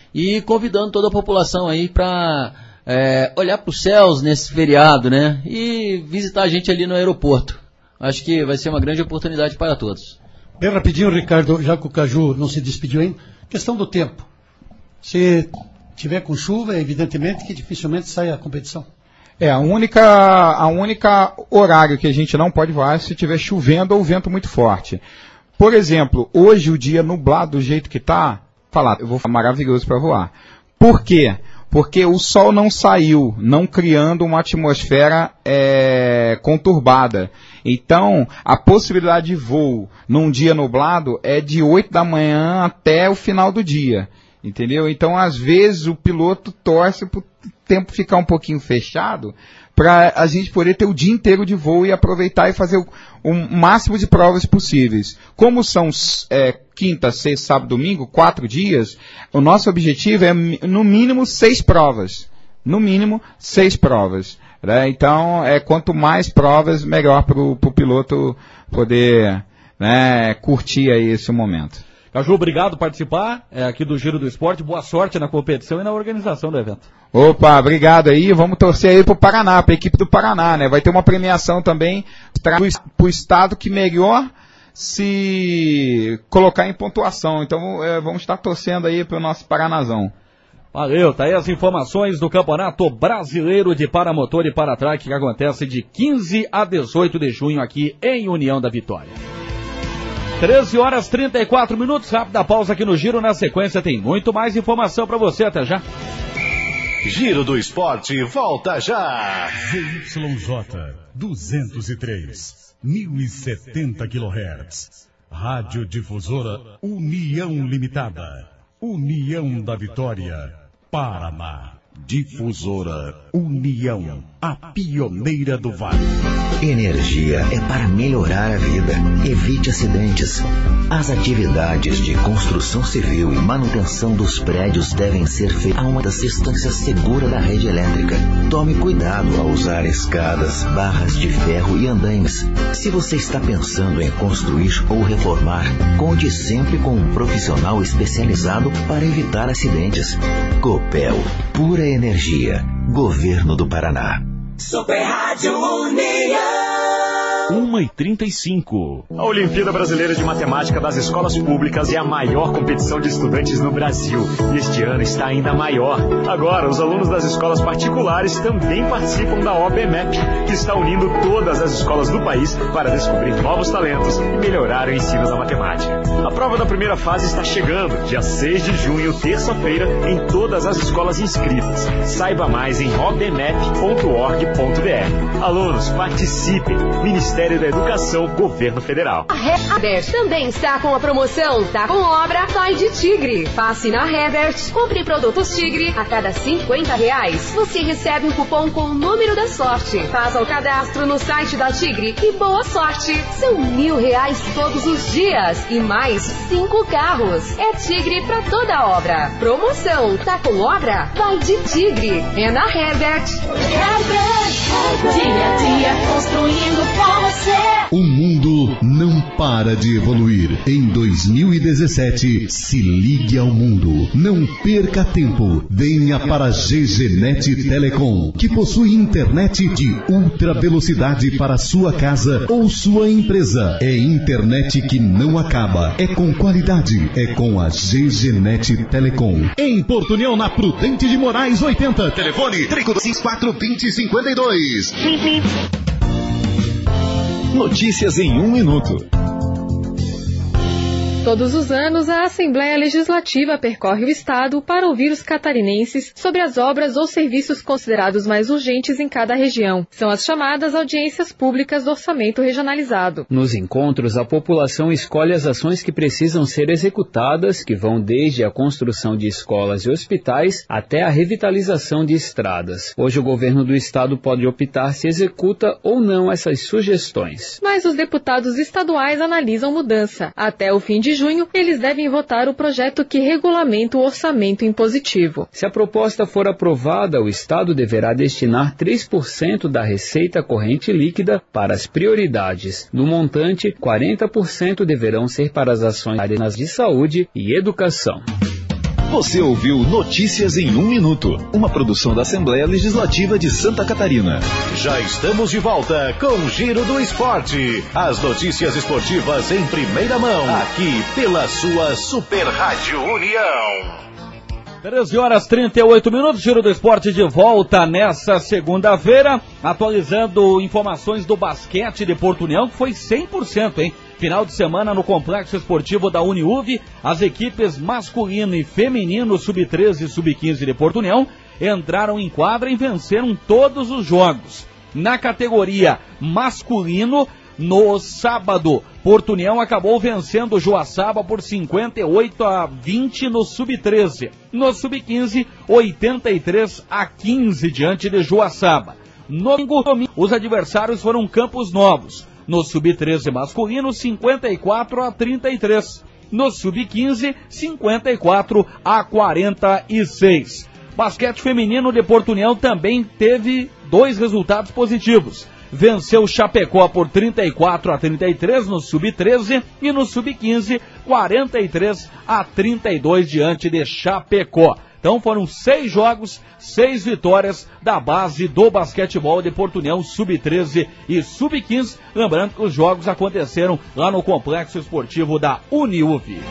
e convidando toda a população aí para olhar para os céus nesse feriado, né? E visitar a gente ali no aeroporto. Acho que vai ser uma grande oportunidade para todos. Bem rapidinho, Ricardo, já que o Caju não se despediu ainda, questão do tempo. Se tiver com chuva, evidentemente que dificilmente sai a competição. A única horário que a gente não pode voar é se estiver chovendo ou vento muito forte. Por exemplo, hoje o dia nublado do jeito que está, eu vou falar maravilhoso para voar. Por quê? Porque o sol não saiu, não criando uma atmosfera conturbada. Então, a possibilidade de voo num dia nublado é de 8 da manhã até o final do dia. Entendeu? Então, às vezes, o piloto torce para o tempo ficar um pouquinho fechado para a gente poder ter o dia inteiro de voo e aproveitar e fazer o máximo de provas possíveis. Como são quinta, sexta, sábado, domingo, 4 dias, o nosso objetivo é, no mínimo, 6 provas. No mínimo, 6 provas. Né? Então, quanto mais provas, melhor para o piloto poder, né, curtir aí esse momento. Caju, obrigado por participar aqui do Giro do Esporte. Boa sorte na competição e na organização do evento. Opa, obrigado aí. Vamos torcer aí pro Paraná, pra equipe do Paraná, né? Vai ter uma premiação também pro estado que melhor se colocar em pontuação. Então vamos estar torcendo aí pro nosso Paranazão. Valeu, tá aí as informações do Campeonato Brasileiro de Paramotor e Paratrack que acontece de 15 a 18 de junho aqui em União da Vitória. 13h34, rápida pausa aqui no Giro, na sequência tem muito mais informação para você, até já. Giro do Esporte, volta já. ZYJ 203, 1070 kHz. Rádio Difusora União Limitada, União da Vitória, Paraná. Difusora União, a pioneira do Vale. Energia é para melhorar a vida. Evite acidentes. As atividades de construção civil e manutenção dos prédios devem ser feitas a uma distância segura da rede elétrica. Tome cuidado ao usar escadas, barras de ferro e andaimes. Se você está pensando em construir ou reformar, conte sempre com um profissional especializado para evitar acidentes. Copel, pura energia. Governo do Paraná. Super Rádio União. 1h35. A Olimpíada Brasileira de Matemática das Escolas Públicas é a maior competição de estudantes no Brasil. E este ano está ainda maior. Agora, os alunos das escolas particulares também participam da OBMEP, que está unindo todas as escolas do país para descobrir novos talentos e melhorar o ensino da matemática. A prova da primeira fase está chegando, dia 6 de junho, terça-feira, em todas as escolas inscritas. Saiba mais em obmep.org.br. Alunos, participem. Ministério da Educação, Governo Federal. A Herbert também está com a promoção Tá com Obra, Vai de Tigre. Passe na Herbert, compre produtos Tigre a cada R$50. Você recebe um cupom com o número da sorte. Faça o cadastro no site da Tigre e boa sorte. São R$1.000 todos os dias e mais 5 carros. É Tigre pra toda obra. Promoção Tá com Obra, Vai de Tigre. É na Herbert. Herbert, dia a dia construindo com você. O mundo não para de evoluir. Em 2017, se ligue ao mundo. Não perca tempo. Venha para a GGNet Telecom, que possui internet de ultra velocidade para sua casa ou sua empresa. É internet que não acaba. É com qualidade. É com a GGNet Telecom. Em Porto União, na Prudente de Moraes 80. Telefone 3420-5052. Notícias em 1 minuto. Todos os anos, a Assembleia Legislativa percorre o Estado para ouvir os catarinenses sobre as obras ou serviços considerados mais urgentes em cada região. São as chamadas audiências públicas do orçamento regionalizado. Nos encontros, a população escolhe as ações que precisam ser executadas, que vão desde a construção de escolas e hospitais até a revitalização de estradas. Hoje, o governo do Estado pode optar se executa ou não essas sugestões. Mas os deputados estaduais analisam mudança. Até o fim de junho, eles devem votar o projeto que regulamenta o orçamento impositivo. Se a proposta for aprovada, o Estado deverá destinar 3% da receita corrente líquida para as prioridades. Do montante, 40% deverão ser para as ações de saúde e educação. Você ouviu Notícias em 1 Minuto, uma produção da Assembleia Legislativa de Santa Catarina. Já estamos de volta com o Giro do Esporte. As notícias esportivas em primeira mão, aqui pela sua Super Rádio União. 13h38, Giro do Esporte de volta nessa segunda-feira, atualizando informações do basquete de Porto União, que foi 100%, hein? Final de semana no Complexo Esportivo da Uniuv, as equipes masculino e feminino, sub-13 e sub-15 de Porto União, entraram em quadra e venceram todos os jogos. Na categoria masculino, no sábado, Porto União acabou vencendo o Joaçaba por 58-20 no sub-13. No sub-15, 83-15 diante de Joaçaba. No domingo, os adversários foram Campos Novos. No sub-13 masculino, 54-33. No sub-15, 54-46. Basquete feminino de Porto União também teve 2 resultados positivos. Venceu Chapecó por 34-33 no sub-13 e no sub-15, 43-32 diante de Chapecó. Então foram 6 jogos, 6 vitórias da base do basquetebol de Porto União, sub-13 e sub-15. Lembrando que os jogos aconteceram lá no Complexo Esportivo da Uniuv.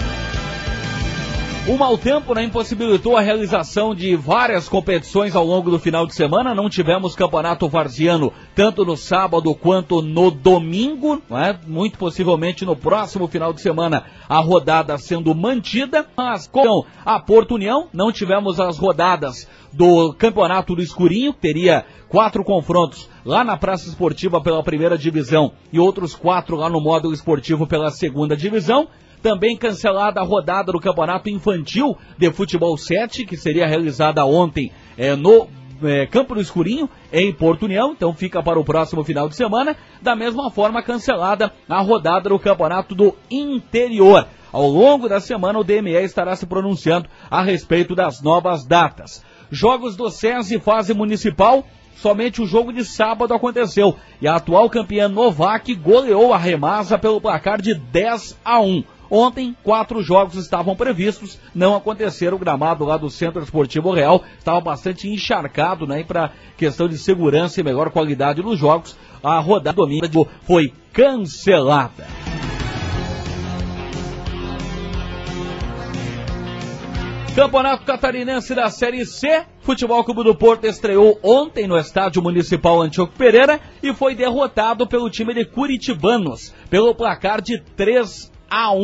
O mau tempo, né, impossibilitou a realização de várias competições ao longo do final de semana. Não tivemos campeonato varziano tanto no sábado quanto no domingo, né? Muito possivelmente no próximo final de semana a rodada sendo mantida. Mas com a Porto União não tivemos as rodadas do campeonato do Escurinho, teria 4 confrontos lá na Praça Esportiva pela primeira divisão e outros 4 lá no módulo esportivo pela segunda divisão. Também cancelada a rodada do Campeonato Infantil de Futebol 7, que seria realizada ontem no Campo do Escurinho, em Porto União. Então fica para o próximo final de semana. Da mesma forma, cancelada a rodada do Campeonato do Interior. Ao longo da semana, o DME estará se pronunciando a respeito das novas datas. Jogos do SESI fase municipal. Somente o jogo de sábado aconteceu. E a atual campeã Novac goleou a Remasa pelo placar de 10-1. Ontem, 4 jogos estavam previstos, não aconteceram. O gramado lá do Centro Esportivo Real estava bastante encharcado, né? E para questão de segurança e melhor qualidade dos jogos, a rodada domingo foi cancelada. Campeonato Catarinense da Série C, Futebol Clube do Porto estreou ontem no Estádio Municipal Antíoco Pereira e foi derrotado pelo time de Curitibanos, pelo placar de 3-1.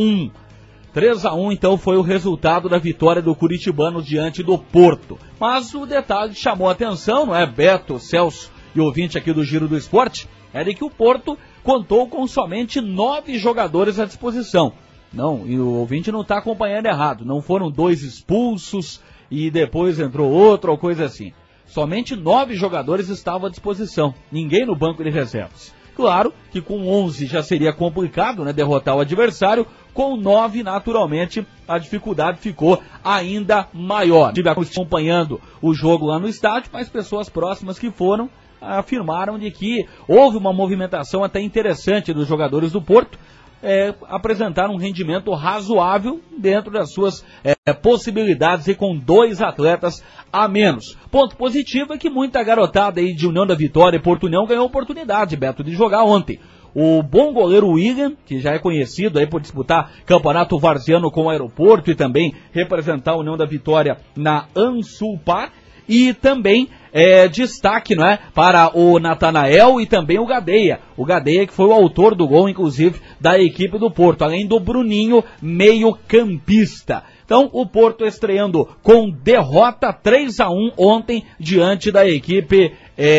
3-1, então, foi o resultado da vitória do Curitibanos diante do Porto. Mas o detalhe que chamou a atenção, não é, Beto, Celso e ouvinte aqui do Giro do Esporte, é de que o Porto contou com somente 9 jogadores à disposição. Não, e o ouvinte não está acompanhando errado. Não foram 2 expulsos e depois entrou outro ou coisa assim. Somente 9 jogadores estavam à disposição. Ninguém no banco de reservas. Claro que com 11 já seria complicado, né, derrotar o adversário. Com 9, naturalmente, a dificuldade ficou ainda maior. Estive acompanhando o jogo lá no estádio, mas pessoas próximas que foram afirmaram de que houve uma movimentação até interessante dos jogadores do Porto. Apresentaram um rendimento razoável dentro das suas possibilidades e com 2 atletas a menos. Ponto positivo é que muita garotada aí de União da Vitória e Porto União ganhou oportunidade, Beto, de jogar ontem. O bom goleiro William, que já é conhecido aí por disputar campeonato varziano com o Aeroporto e também representar a União da Vitória na Ansulpar. E também destaque, não é, para o Natanael e também o Gadeia. O Gadeia que foi o autor do gol, inclusive, da equipe do Porto, além do Bruninho, meio-campista. Então, o Porto estreando com derrota 3-1 ontem diante da equipe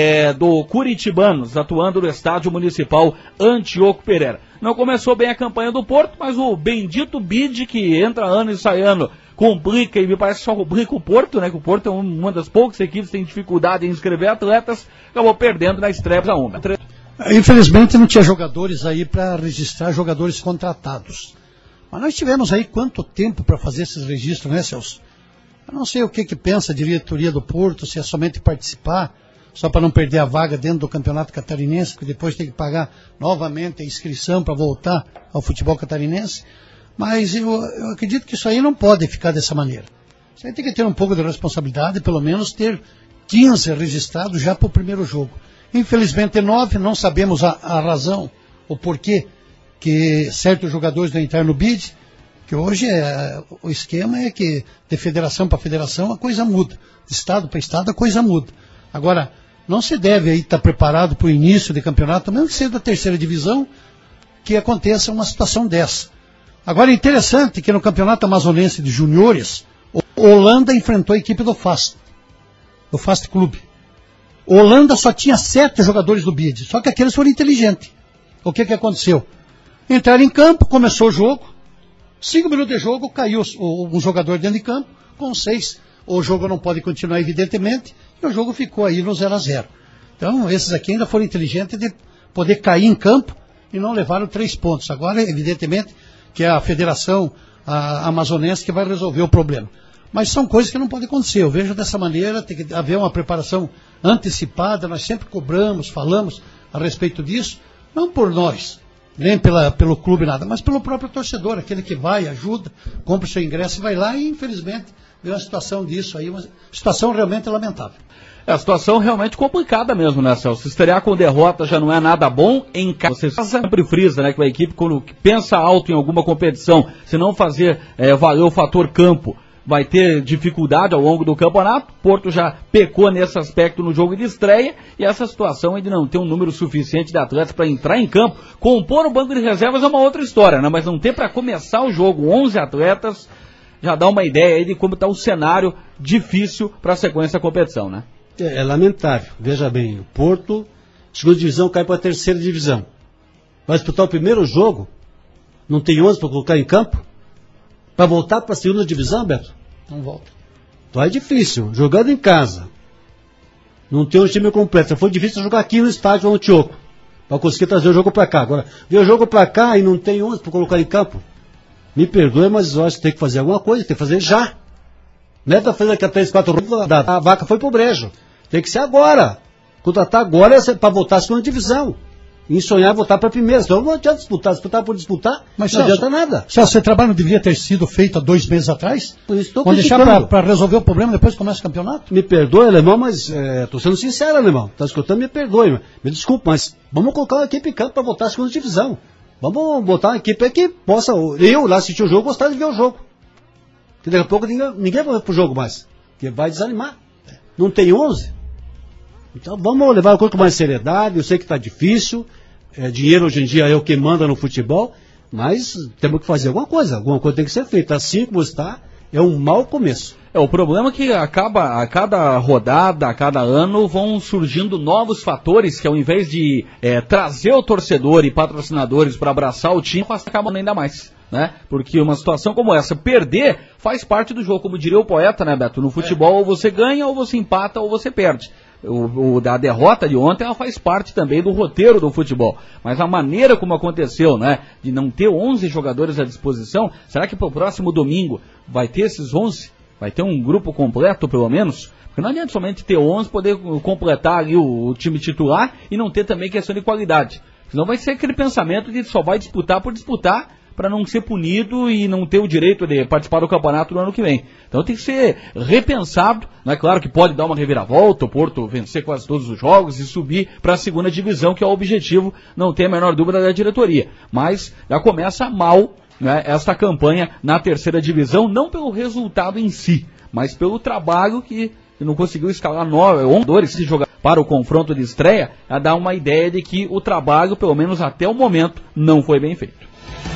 do Curitibanos, atuando no Estádio Municipal Antíoco Pereira. Não começou bem a campanha do Porto, mas o bendito Bide, que entra ano e sai ano, complica, e me parece que só complica o Porto, né? Que o Porto é uma das poucas equipes que tem dificuldade em inscrever atletas, acabou perdendo na estreia a 1. Infelizmente não tinha jogadores aí para registrar jogadores contratados. Mas nós tivemos aí quanto tempo para fazer esses registros, né, Celso? Eu não sei o que pensa a diretoria do Porto, se é somente participar, só para não perder a vaga dentro do Campeonato Catarinense, que depois tem que pagar novamente a inscrição para voltar ao futebol catarinense. Mas eu acredito que isso aí não pode ficar dessa maneira. Você tem que ter um pouco de responsabilidade, pelo menos ter 15 registrados já para o primeiro jogo. Infelizmente 9, não sabemos a razão, o porquê que certos jogadores não entraram no BID, que hoje o esquema é que de federação para federação a coisa muda, de estado para estado a coisa muda. Agora, não se deve aí estar preparado para o início de campeonato, mesmo que seja da terceira divisão, que aconteça uma situação dessa. Agora é interessante que no campeonato amazonense de juniores, Holanda enfrentou a equipe do Fast Clube. Holanda só tinha 7 jogadores do BID, só que aqueles foram inteligentes. O que aconteceu? Entraram em campo, começou o jogo, 5 minutos de jogo, caiu um jogador dentro de campo, com 6. O jogo não pode continuar, evidentemente, e o jogo ficou aí no 0-0. Então, esses aqui ainda foram inteligentes de poder cair em campo e não levaram 3 pontos. Agora, evidentemente, que é a federação amazonense que vai resolver o problema. Mas são coisas que não podem acontecer. Eu vejo dessa maneira, tem que haver uma preparação antecipada, nós sempre cobramos, falamos a respeito disso, não por nós, nem pelo clube nada, mas pelo próprio torcedor, aquele que vai, ajuda, compra o seu ingresso e vai lá e, infelizmente, vê uma situação disso aí, uma situação realmente lamentável. É a situação realmente complicada mesmo, né, Celso? Se estrear com derrota já não é nada bom. Em casa, você sempre frisa, né, que a equipe, quando pensa alto em alguma competição, se não fazer valer o fator campo, vai ter dificuldade ao longo do campeonato. Porto já pecou nesse aspecto no jogo de estreia, e essa situação é de não ter um número suficiente de atletas para entrar em campo. Compor o banco de reservas é uma outra história, né? Mas não ter para começar o jogo 11 atletas já dá uma ideia aí de como está o cenário difícil para a sequência da competição, né? É lamentável. Veja bem, o Porto, segunda divisão, cai para a terceira divisão. Vai disputar o primeiro jogo, não tem 11 para colocar em campo, para voltar para a segunda divisão, Beto? Não volta. Então é difícil, jogando em casa, não tem um time completo. Foi difícil jogar aqui no estádio Antioco, para conseguir trazer o jogo para cá. Agora, ver o jogo para cá e não tem 11 para colocar em campo, me perdoe, mas eu acho que tem que fazer alguma coisa, tem que fazer já. Não é para fazer daqui a 3, 4 rodadas, a vaca foi pro brejo. Tem que ser agora. Contratar agora é para voltar à segunda divisão. E sonhar voltar para a primeira. Então não adianta disputar por disputar, mas não adianta nada. Esse trabalho não deveria ter sido feito há 2 meses atrás? Vamos deixar para resolver o problema, depois começa o campeonato? Me perdoe, alemão, mas estou sendo sincero, alemão. Está escutando, me perdoe. Me desculpe, mas vamos colocar uma equipe em campo para voltar à segunda divisão. Vamos botar uma equipe que possa, eu lá assistir o jogo, gostar de ver o jogo. Porque daqui a pouco ninguém vai pro jogo mais. Porque vai desanimar. Não tem 11? Então vamos levar a coisa com mais seriedade. Eu sei que está difícil. Dinheiro hoje em dia é o que manda no futebol. Mas temos que fazer alguma coisa tem que ser feita. Assim como está, é um mau começo. O problema é que a cada rodada, a cada ano, vão surgindo novos fatores que, ao invés de trazer o torcedor e patrocinadores para abraçar o time, acabam ainda mais, né? Porque uma situação como essa, perder, faz parte do jogo, como diria o poeta, né, Beto? No futebol, ou você ganha, ou você empata, ou você perde. A derrota de ontem, ela faz parte também do roteiro do futebol. Mas a maneira como aconteceu, né, de não ter 11 jogadores à disposição, será que para o próximo domingo vai ter esses 11? Vai ter um grupo completo, pelo menos? Porque não adianta somente ter 11, poder completar ali o time titular e não ter também questão de qualidade. Senão vai ser aquele pensamento de só vai disputar por disputar, para não ser punido e não ter o direito de participar do campeonato no ano que vem. Então tem que ser repensado. Não é claro que pode dar uma reviravolta, o Porto vencer quase todos os jogos e subir para a segunda divisão, que é o objetivo, não tem a menor dúvida da diretoria. Mas já começa mal, né, esta campanha na terceira divisão, não pelo resultado em si, mas pelo trabalho que não conseguiu escalar 9 jogadores se jogar para o confronto de estreia, a dar uma ideia de que o trabalho, pelo menos até o momento, não foi bem feito.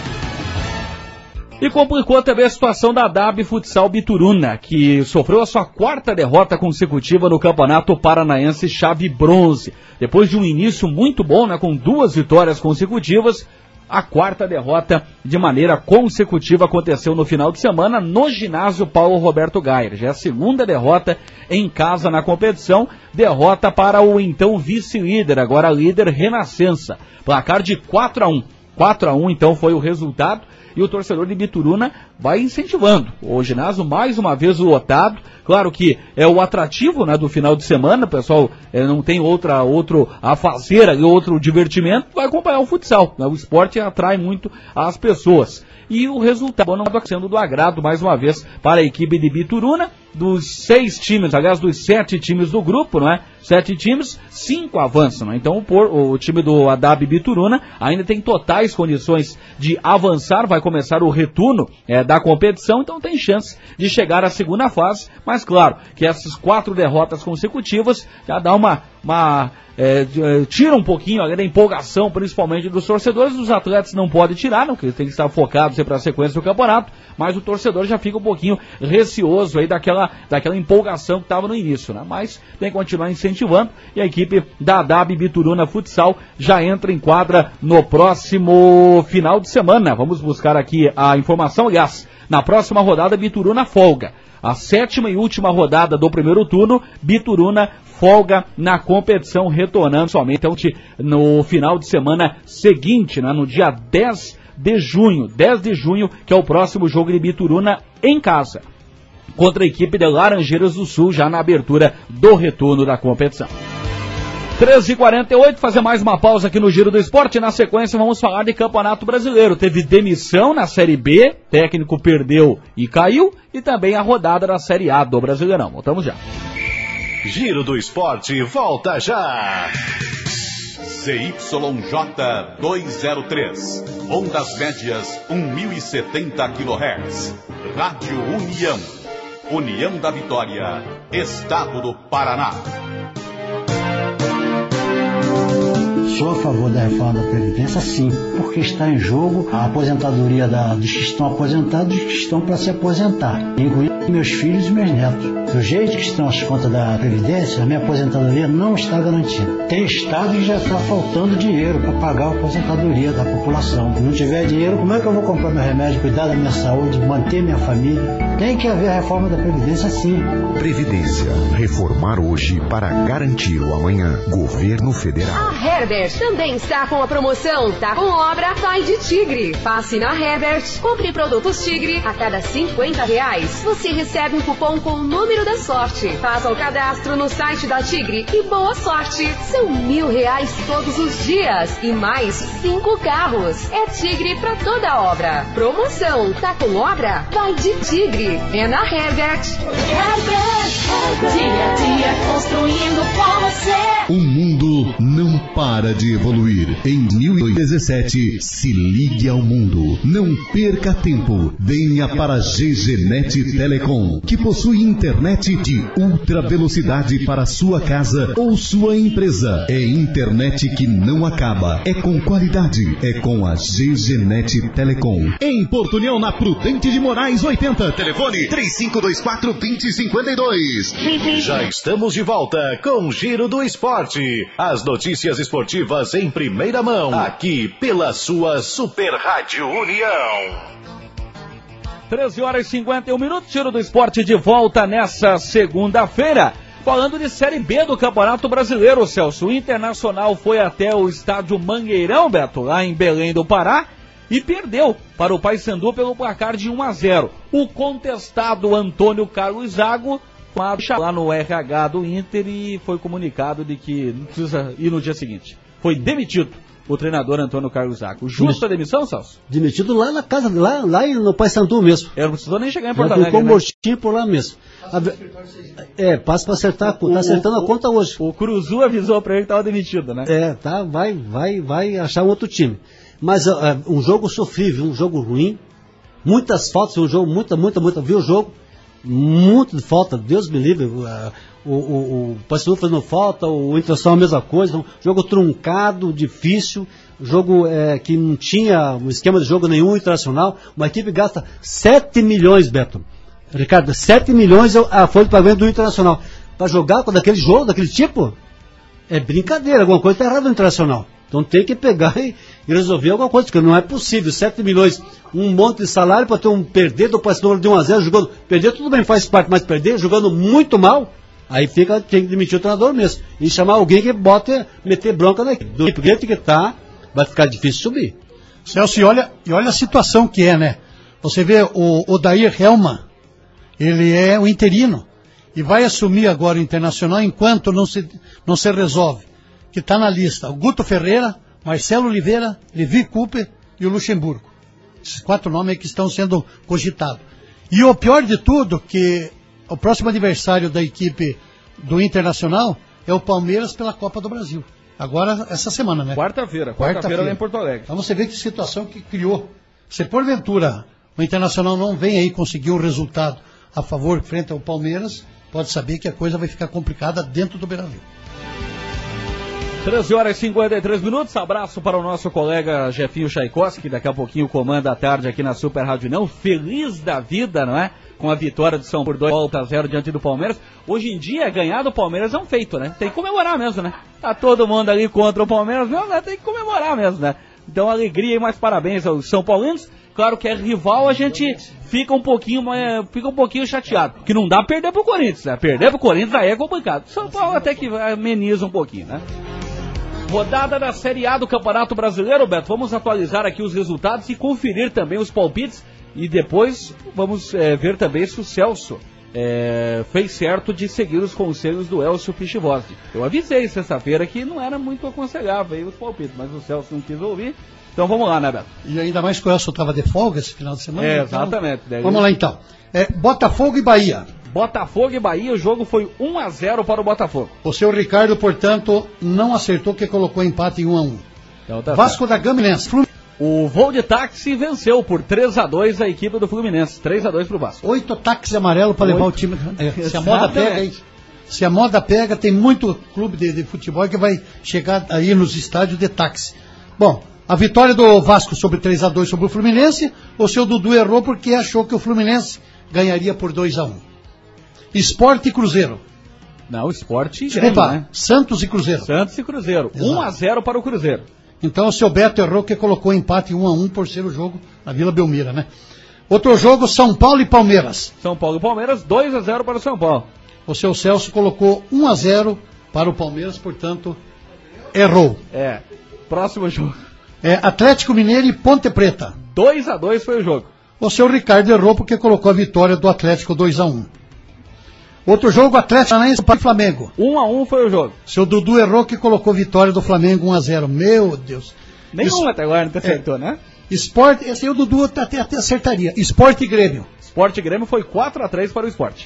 E complicou também a situação da DAB Futsal Bituruna, que sofreu a sua 4ª derrota consecutiva no Campeonato Paranaense Chave Bronze. Depois de um início muito bom, né, com 2 vitórias consecutivas, a 4ª derrota de maneira consecutiva aconteceu no final de semana no ginásio Paulo Roberto Gayer. Já é a 2ª derrota em casa na competição, derrota para o então vice-líder, agora líder Renascença. Placar de 4-1. 4-1 então foi o resultado. e o torcedor de Bituruna vai incentivando. O ginásio mais uma vez lotado, claro que é o atrativo, né, do final de semana, o pessoal não tem outro a fazer, outro divertimento, vai acompanhar o futsal, né? O esporte atrai muito as pessoas. E o resultado não está sendo do agrado, mais uma vez, para a equipe de Bituruna. Dos 6 times, aliás, dos 7 times do grupo, não é? 7 times, 5 avançam, não é? Então o time do ADAB Bituruna ainda tem totais condições de avançar, vai começar o retorno da competição, então tem chance de chegar à segunda fase, mas claro, que essas 4 derrotas consecutivas já dá tira um pouquinho da empolgação, principalmente dos torcedores. Os atletas não podem tirar, não, porque eles têm que estar focados sempre na sequência do campeonato, mas o torcedor já fica um pouquinho receoso aí daquela empolgação que estava no início, né? Mas tem que continuar incentivando, e a equipe da ADAB Bituruna Futsal já entra em quadra no próximo final de semana. Vamos buscar aqui a informação, aliás, na próxima rodada Bituruna folga. A 7ª e última rodada do primeiro turno, Bituruna folga na competição, retornando somente no final de semana seguinte, né, no dia 10 de junho, que é o próximo jogo de Bituruna em casa, contra a equipe de Laranjeiras do Sul, já na abertura do retorno da competição. 13h48, fazer mais uma pausa aqui no Giro do Esporte. Na sequência vamos falar de Campeonato Brasileiro. Teve demissão na Série B, técnico perdeu e caiu, e também a rodada da Série A do Brasileirão. Voltamos já. Giro do Esporte volta já. CYJ 203, ondas médias 1070 kHz. Rádio União, União da Vitória, Estado do Paraná. Sou a favor da reforma da Previdência, sim, porque está em jogo a aposentadoria dos que estão aposentados e dos que estão para se aposentar, incluindo meus filhos e meus netos. Do jeito que estão as contas da Previdência, a minha aposentadoria não está garantida. Tem estado que já está faltando dinheiro para pagar a aposentadoria da população. Se não tiver dinheiro, como é que eu vou comprar meu remédio, cuidar da minha saúde, manter minha família? Tem que haver a reforma da Previdência, sim. Previdência. Reformar hoje para garantir o amanhã. Governo Federal. A Herbert também está com a promoção Tá com Obra Pai de Tigre. Passe na Herbert, compre produtos Tigre, a cada R$50 você recebe um cupom com o número da sorte. Faça o cadastro no site da Tigre e boa sorte. São R$1.000 todos os dias e mais 5 carros. É Tigre pra toda obra. Promoção Tá com Obra Pai de Tigre. É na Herbert. Herbert, dia a dia construindo com você. O mundo não para de evoluir. Em 2017, se ligue ao mundo. Não perca tempo. Venha para a GGNet Telecom, que possui internet de ultra velocidade para sua casa ou sua empresa. É internet que não acaba. É com qualidade. É com a GGNet Telecom. Em Porto União, na Prudente de Moraes 80. Telefone 3524-2052. Já estamos de volta com o Giro do Esporte. As notícias esportivas em primeira mão, aqui pela sua Super Rádio União. 13h51, Giro do Esporte de volta nessa segunda-feira. Falando de Série B do Campeonato Brasileiro, Celso. O Internacional foi até o estádio Mangueirão, Beto, lá em Belém do Pará, e perdeu para o Paysandu pelo placar de 1-0. O contestado Antônio Carlos Zago lá no RH do Inter e foi comunicado de que não precisa ir no dia seguinte. Foi demitido o treinador Antônio Carlos Zago. Justa a demissão, Celso? Demitido lá na casa, lá no Paysandu mesmo. Eu não precisou nem chegar em Porto Alegre, né? Ficou por lá mesmo. Passa para acertar, tá acertando a conta hoje. O Cruzu avisou para ele que estava demitido, né? Vai achar um outro time. Mas um jogo sofrível, um jogo ruim, muitas faltas, um jogo, muita, viu o jogo? Muito de falta, Deus me livre. O Paysandu fazendo falta, o Internacional a mesma coisa. Um jogo truncado, difícil, jogo que não tinha um esquema de jogo nenhum internacional. Uma equipe gasta 7 milhões, Beto. Ricardo, 7 milhões a folha de pagamento do Internacional. Para jogar com daquele jogo, daquele tipo, é brincadeira, alguma coisa está errada no Internacional. Então tem que pegar e resolver alguma coisa, porque não é possível. 7 milhões, um monte de salário para ter perder do Paysandu de 1-0, jogando. Perder tudo bem, faz parte, mas perder, jogando muito mal, aí tem que demitir o treinador mesmo. E chamar alguém que meter bronca na equipe. Do jeito que tá, vai ficar difícil subir. Celso, e olha a situação que é, né? Você vê o Odair Helman, ele é o interino, e vai assumir agora o Internacional enquanto não se resolve, que está na lista, o Guto Ferreira, Marcelo Oliveira, Levi Cooper e o Luxemburgo. Esses 4 nomes aí que estão sendo cogitados. E o pior de tudo, que o próximo adversário da equipe do Internacional é o Palmeiras pela Copa do Brasil. Agora, essa semana, né? Quarta-feira lá em Porto Alegre. Então você vê que situação que criou. Se porventura o Internacional não vem aí conseguir um resultado a favor frente ao Palmeiras, pode saber que a coisa vai ficar complicada dentro do Beira-Rio. 13h53. Abraço para o nosso colega Jefinho Tchaikovsky, que daqui a pouquinho comanda a tarde aqui na Super Rádio União. Feliz da vida, não é? Com a vitória do São Paulo por 2-0 diante do Palmeiras. Hoje em dia, ganhar do Palmeiras é um feito, né? Tem que comemorar mesmo, né? Tá todo mundo ali contra o Palmeiras, não, né? Tem que comemorar mesmo, né? Então, alegria e mais parabéns aos São Paulinos. Claro que é rival, a gente fica um pouquinho chateado. Que não dá pra perder pro Corinthians, né? Perder pro Corinthians aí é complicado. São Paulo até que ameniza um pouquinho, né? Rodada da Série A do Campeonato Brasileiro, Beto. Vamos atualizar aqui os resultados e conferir também os palpites. E depois vamos ver também se o Celso fez certo de seguir os conselhos do Elcio Pichivoski. Eu avisei sexta-feira que não era muito aconselhável aí os palpites, mas o Celso não quis ouvir. Então vamos lá, né, Beto? E ainda mais que o Elcio estava de folga esse final de semana. Exatamente. Então, vamos lá então. Botafogo e Bahia. Botafogo e Bahia, o jogo foi 1-0 para o Botafogo. O seu Ricardo, portanto, não acertou, que colocou empate em 1-1. Então, tá Vasco da Gama e Fluminense. O Voo de Táxi venceu por 3-2 a equipe do Fluminense. 3-2 para o Vasco. 8 táxis amarelos para levar o time. Se a moda pega aí. Se a moda pega, tem muito clube de futebol que vai chegar aí nos estádios de táxi. Bom, a vitória do Vasco sobre 3-2 sobre o Fluminense, o seu Dudu errou porque achou que o Fluminense ganharia por 2-1. Sport e Cruzeiro. Não, Sport e Grêmio, né? Santos e Cruzeiro. 1-0 para o Cruzeiro. Então o seu Beto errou que colocou empate 1-1 por ser o jogo na Vila Belmiro, né? Outro jogo, São Paulo e Palmeiras. São Paulo e Palmeiras, 2-0 para o São Paulo. O seu Celso colocou 1-0 para o Palmeiras, portanto, errou. Próximo jogo. Atlético Mineiro e Ponte Preta. 2-2 foi o jogo. O seu Ricardo errou porque colocou a vitória do Atlético 2-1. Outro jogo, Atlético Paranaense e Flamengo. 1-1 foi o jogo. Seu Dudu errou que colocou vitória do Flamengo 1-0. Meu Deus. Nenhum até agora não acertou, né? Esporte, esse aí o Dudu até acertaria. Esporte e Grêmio. Esporte e Grêmio foi 4-3 para o Esporte.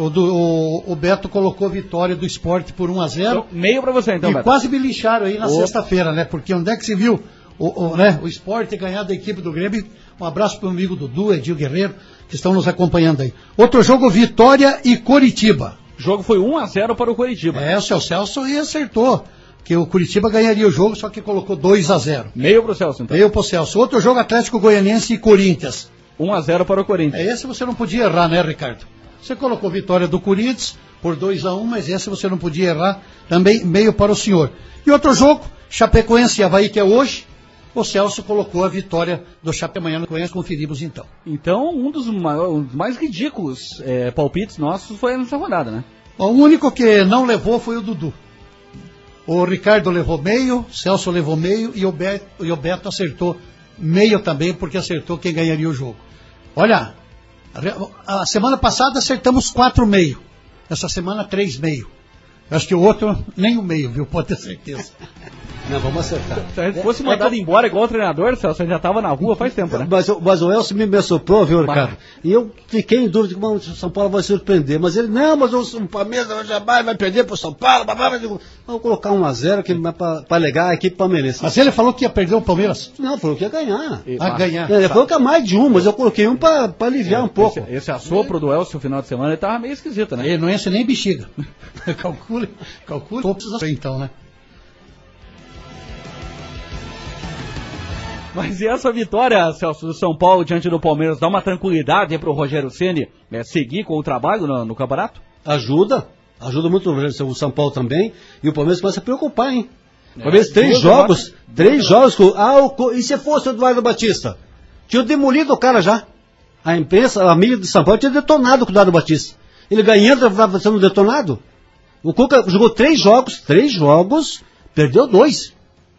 O Beto colocou vitória do Esporte por 1-0. Então, meio para você então, e Beto. Quase me lixaram aí na sexta-feira, né? Porque onde é que se viu o Esporte ganhar da equipe do Grêmio? Um abraço para o amigo Dudu, Edil Guerreiro, que estão nos acompanhando aí. Outro jogo, Vitória e Coritiba. O jogo foi 1-0 para o Coritiba. O seu Celso aí acertou, que o Coritiba ganharia o jogo, só que colocou 2-0. Meio para o Celso, então. Meio para o Celso. Outro jogo, Atlético Goianiense e Corinthians. 1-0 para o Corinthians. Esse você não podia errar, né, Ricardo? Você colocou vitória do Corinthians por 2-1, mas esse você não podia errar, também meio para o senhor. E outro jogo, Chapecoense e Avaí, que é hoje. O Celso colocou a vitória do Chape amanhã no Goiás, conferimos então. Então, um dos mais ridículos palpites nossos foi nessa rodada, né? O único que não levou foi o Dudu. O Ricardo levou meio, Celso levou meio e o Beto acertou meio também, porque acertou quem ganharia o jogo. Olha, a semana passada acertamos 4,5. Essa semana 3,5. Acho que o outro nem o meio, viu? Pode ter certeza. Não, vamos acertar. Se a gente fosse mandado embora igual o treinador, Celso, já estava na rua faz tempo, né? Mas o Elcio me soprou, viu, Ricardo? E eu fiquei em dúvida que o São Paulo vai surpreender. Mas ele, não, mas o Palmeiras jamais vai perder pro São Paulo. Vamos colocar 1-0 que para alegar a equipe palmeirense. Mas ele falou que ia perder o Palmeiras? Não, falou que ia ganhar. Ganhar. Ele falou que é mais de um, mas eu coloquei um para aliviar um pouco. Esse assopro do Elcio no final de semana, ele tava meio esquisito, né? Ele não ia ser nem bexiga. Calcule. Então, né? Mas e essa vitória, Celso, do São Paulo diante do Palmeiras, dá uma tranquilidade para o Rogério Ceni seguir com o trabalho no campeonato? Ajuda muito o São Paulo também, e o Palmeiras começa a preocupar, hein? O Palmeiras 3 jogos, e se fosse o Eduardo Batista? Tinha demolido o cara já. A imprensa, a mídia de São Paulo tinha detonado com o Eduardo Batista. Ele ganhando, estava sendo detonado. O Cuca jogou 3 jogos, perdeu 2.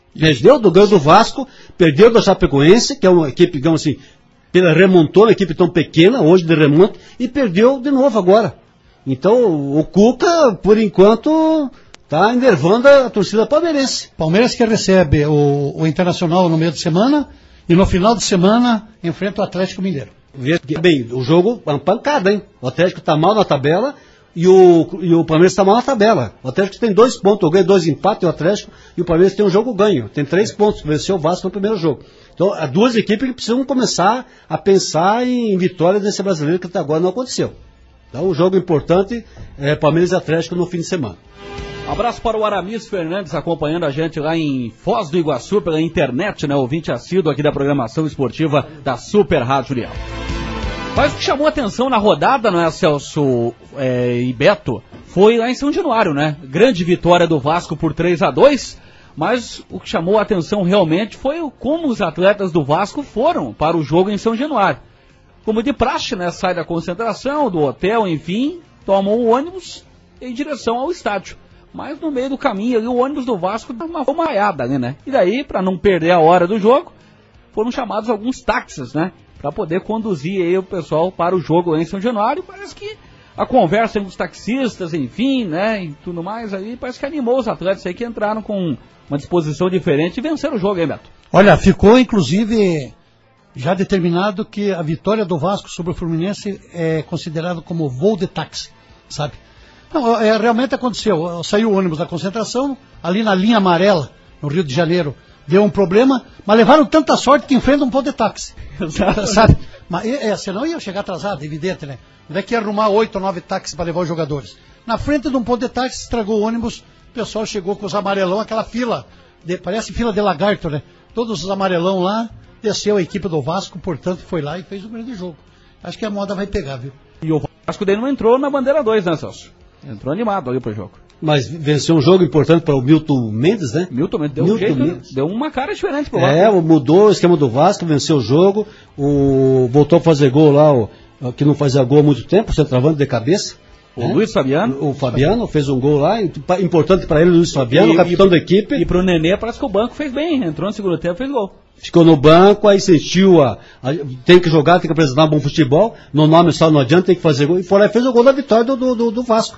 Ganhou do Vasco, perdeu do Chapecoense, que é uma equipe, digamos assim, remontou, uma equipe tão pequena, hoje de remonte, e perdeu de novo agora. Então, o Cuca, por enquanto, está enervando a torcida palmeirense. Palmeiras que recebe o Internacional no meio de semana, e no final de semana enfrenta o Atlético Mineiro. Bem, o jogo é uma pancada, hein? O Atlético está mal na tabela e o Palmeiras está mal na tabela. O Atlético tem 2 pontos, eu ganho 2 empates, o Atlético, e o Palmeiras tem um jogo ganho. Tem 3 pontos, venceu o Vasco no primeiro jogo. Então, as duas equipes que precisam começar a pensar em vitória desse brasileiro que até agora não aconteceu. Então, um jogo importante é Palmeiras e Atlético no fim de semana. Abraço para o Aramis Fernandes, acompanhando a gente lá em Foz do Iguaçu pela internet, né? Ouvinte assíduo aqui da programação esportiva da Super Rádio União. Mas o que chamou atenção na rodada, não é, Celso e Beto, foi lá em São Januário, né? Grande vitória do Vasco por 3-2, mas o que chamou a atenção realmente foi como os atletas do Vasco foram para o jogo em São Januário. Como de praxe, né? Sai da concentração, do hotel, enfim, tomam o ônibus em direção ao estádio. Mas no meio do caminho ali, o ônibus do Vasco dá uma maiada ali, né? E daí, para não perder a hora do jogo, foram chamados alguns táxis, né? Para poder conduzir aí o pessoal para o jogo em São Januário. Parece que a conversa entre os taxistas, enfim, né? E tudo mais aí, parece que animou os atletas aí que entraram com uma disposição diferente e venceram o jogo, hein, Beto? Olha, ficou inclusive já determinado que a vitória do Vasco sobre o Fluminense é considerado como voo de táxi, sabe? Não, realmente aconteceu. Saiu o ônibus da concentração, ali na linha amarela, no Rio de Janeiro, deu um problema, mas levaram tanta sorte que enfrentam um ponto de táxi. Sabe? Mas senão ia chegar atrasado, evidente, né? Onde é que ia arrumar 8 ou 9 táxis para levar os jogadores? Na frente de um ponto de táxi, estragou o ônibus, o pessoal chegou com os amarelão, aquela fila, parece fila de lagarto, né? Todos os amarelão lá, desceu a equipe do Vasco, portanto foi lá e fez um grande jogo. Acho que a moda vai pegar, viu? E o Vasco dele não entrou na bandeira 2, né, Celso? Entrou animado ali pro jogo. Mas venceu um jogo importante para o Milton Mendes, né? Milton Mendes deu uma cara diferente pro Vasco. Mudou o esquema do Vasco, venceu o jogo, voltou a fazer gol lá, que não fazia gol há muito tempo, centroavante de cabeça. Luiz Fabiano. O Fabiano fez um gol lá, importante para ele, o Luiz Fabiano, capitão da equipe. E pro Nenê parece que o banco fez bem, entrou no segundo tempo e fez gol. Ficou no banco, aí sentiu tem que jogar, tem que apresentar um bom futebol, no nome só não adianta, tem que fazer gol, e foi lá e fez o gol da vitória do Vasco.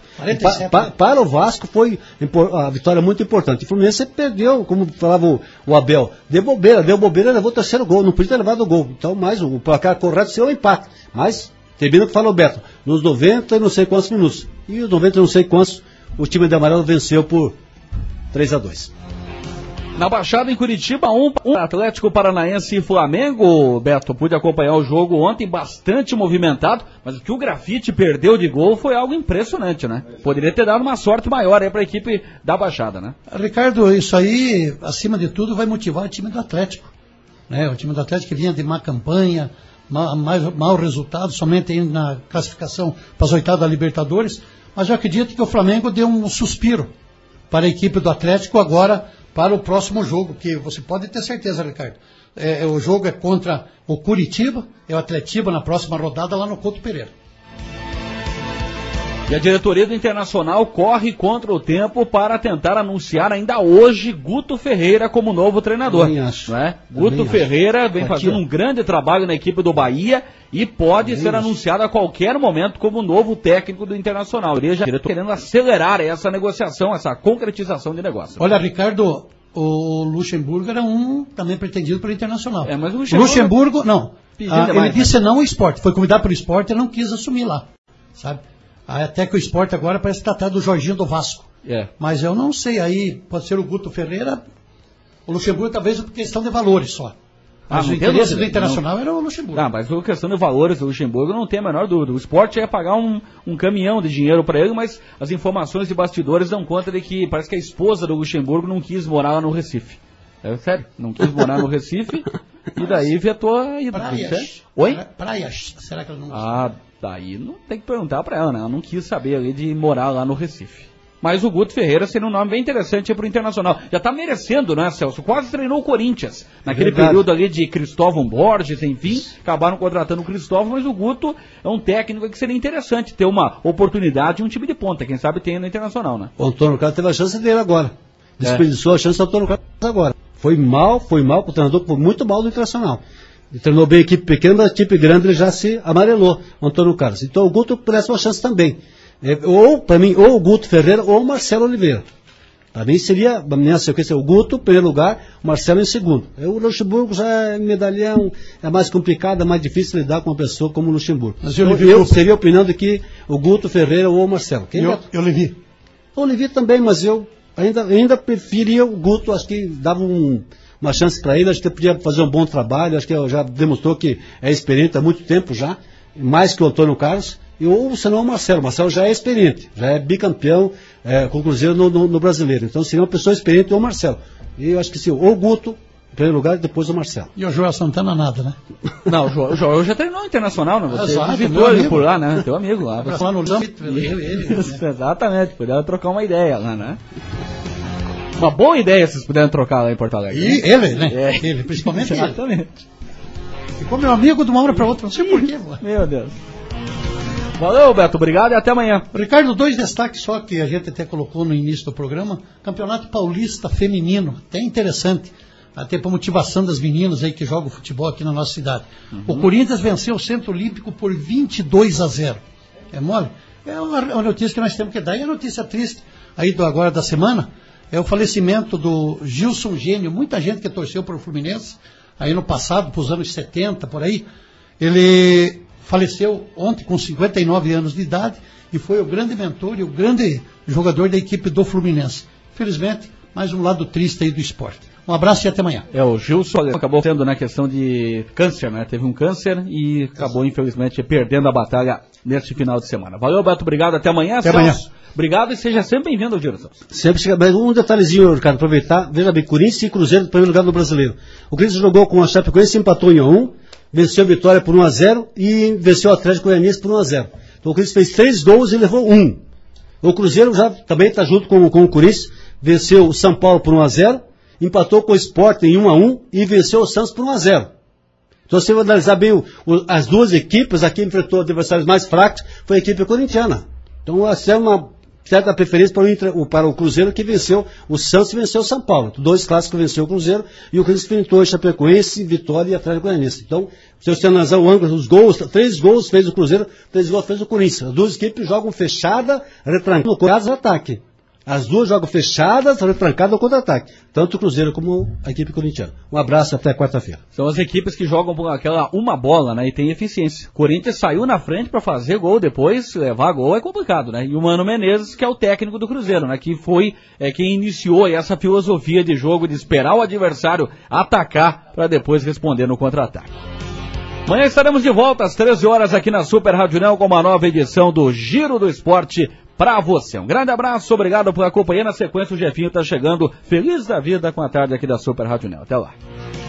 Para o Vasco foi a vitória muito importante. O Fluminense perdeu, como falava o Abel, deu bobeira, levou o terceiro gol, não podia ter levado o gol. Então, mais o placar correto seria um empate. Mas, termina o que falou o Beto, nos 90 e não sei quantos minutos. E os 90 e não sei quantos, o time de amarelo venceu por 3-2. Na Baixada, em Curitiba, Atlético Paranaense e Flamengo. Beto, pude acompanhar o jogo ontem, bastante movimentado, mas o que o Grafite perdeu de gol foi algo impressionante, né? Poderia ter dado uma sorte maior aí para a equipe da Baixada, né? Ricardo, isso aí, acima de tudo, vai motivar o time do Atlético, né? O time do Atlético que vinha de má campanha, mau resultado, somente indo na classificação para as oitavas da Libertadores, mas eu acredito que o Flamengo deu um suspiro para a equipe do Atlético agora, para o próximo jogo, que você pode ter certeza, Ricardo. O jogo é contra o Curitiba, é o Atletiba na próxima rodada lá no Couto Pereira. E a diretoria do Internacional corre contra o tempo para tentar anunciar ainda hoje Guto Ferreira como novo treinador. Acho. Né? Guto Ferreira vem fazendo um grande trabalho na equipe do Bahia e pode ser anunciado a qualquer momento como novo técnico do Internacional. Ele já está querendo acelerar essa negociação, essa concretização de negócio. Olha, Ricardo, o Luxemburgo era também pretendido pelo Internacional. Mas o Luxemburgo não. Ele disse não ao Sport, foi convidado pelo Sport e não quis assumir lá, sabe? Até que o Sport agora parece que está atrás do Jorginho do Vasco. Mas eu não sei, aí pode ser o Guto Ferreira, o Luxemburgo talvez por questão de valores só. Mas o interesse do Internacional era o Luxemburgo. Mas a questão de valores do Luxemburgo não tem a menor dúvida. O Sport ia pagar um caminhão de dinheiro para ele, mas as informações de bastidores dão conta de que parece que a esposa do Luxemburgo não quis morar lá no Recife. É sério, não quis morar no Recife e daí vetou a ida. Oi? Praias, será que ela não daí não tem que perguntar para ela, né? Ela não quis saber ali de morar lá no Recife. Mas o Guto Ferreira seria um nome bem interessante para o Internacional. Já está merecendo, né, Celso? Quase treinou o Corinthians. Naquele período ali de Cristóvão Borges, enfim, acabaram contratando o Cristóvão, mas o Guto é um técnico que seria interessante ter uma oportunidade em um time de ponta. Quem sabe tem no Internacional, né? O Antônio Carlos teve a chance dele agora. Desperdiçou a chance do Antônio Carlos agora. Foi mal com o treinador, foi muito mal no Internacional. Ele treinou bem a equipe pequena, mas a equipe grande ele já se amarelou, o Antônio Carlos. Então o Guto merece uma chance também. Para mim, ou o Guto Ferreira ou o Marcelo Oliveira. Para mim seria, na minha sequência, o Guto em primeiro lugar, o Marcelo em segundo. O Luxemburgo já é medalhão, é mais complicado, é mais difícil lidar com uma pessoa como o Luxemburgo. Mas eu seria a opinião de que o Guto Ferreira ou o Marcelo. Eu Levi. O Levi também, mas eu ainda preferia o Guto, acho que dava uma chance para ele, acho que ele podia fazer um bom trabalho, acho que já demonstrou que é experiente há muito tempo já, mais que o Antônio Carlos, ou senão o Marcelo. O Marcelo já é experiente, já é bicampeão com o Cruzeiro no Brasileiro. Então seria uma pessoa experiente ou o Marcelo. E eu acho que sim, ou o Guto, em primeiro lugar, e depois o Marcelo. E o Joel Santana nada, né? Não, o Joel já treinou internacional, né? Você visitou ele por lá, né? Teu amigo lá. Lá no ele. Exatamente, puderam trocar uma ideia lá, né? Uma boa ideia se vocês puderem trocar lá em Porto Alegre. E ele, né? Ele, principalmente ele. Exatamente. Ficou meu amigo de uma hora para outra, não sei porquê. Meu Deus. Valeu, Beto, obrigado e até amanhã. Ricardo, 2 destaques só que a gente até colocou no início do programa. Campeonato Paulista Feminino, até interessante. Até para motivação das meninas aí que jogam futebol aqui na nossa cidade. O Corinthians venceu o Centro Olímpico por 22-0. É mole? É uma notícia que nós temos que dar. E a notícia triste aí agora da semana é o falecimento do Gilson Gênio. Muita gente que torceu para o Fluminense aí no passado, para os anos 70, por aí. Ele faleceu ontem com 59 anos de idade e foi o grande mentor e o grande jogador da equipe do Fluminense. Infelizmente, mais um lado triste aí do esporte. Um abraço e até amanhã. O Gilson acabou tendo na questão de câncer, né? Teve um câncer e acabou, infelizmente, perdendo a batalha neste final de semana. Valeu, Beto, obrigado. Até amanhã. Até amanhã. Obrigado e seja sempre bem-vindo, Gilson. Sempre chega. Mas um detalhezinho, Ricardo, aproveitar. Veja bem, Corinthians e Cruzeiro em primeiro lugar no Brasileiro. O Corinthians jogou com a Chapecoense, empatou em 1-1, venceu a Vitória por 1-0 e venceu o Atlético Goianiense por 1-0. Então o Corinthians fez 3 gols e levou 1. O Cruzeiro já também está junto com o Corinthians, venceu o São Paulo por 1-0, empatou com o Sport em 1-1 e venceu o Santos por 1-0. Então, se você analisar bem as duas equipes, aqui enfrentou adversários mais fracos, foi a equipe corintiana. Então, essa é uma certa preferência para o Cruzeiro, que venceu o Santos e venceu o São Paulo. 2 clássicos venceu o Cruzeiro e o Corinthians enfrentou o Chapecoense, Vitória e Atlético Goianiense. Então, se você analisar o ângulo, os gols, 3 gols fez o Cruzeiro, 3 gols fez o Corinthians. As duas equipes jogam fechada, retrancada, no ataque. As duas jogam fechadas, retrancadas no contra-ataque. Tanto o Cruzeiro como a equipe corintiana. Um abraço até quarta-feira. São as equipes que jogam por aquela uma bola, né? E tem eficiência. O Corinthians saiu na frente para fazer gol, depois levar gol é complicado, né? E o Mano Menezes, que é o técnico do Cruzeiro, né? Que foi quem iniciou essa filosofia de jogo de esperar o adversário atacar para depois responder no contra-ataque. Amanhã estaremos de volta às 13 horas aqui na Super Rádio União com uma nova edição do Giro do Esporte para você. Um grande abraço, obrigado por acompanhar. Na sequência, o Jefinho está chegando feliz da vida com a tarde aqui da Super Rádio União. Até lá.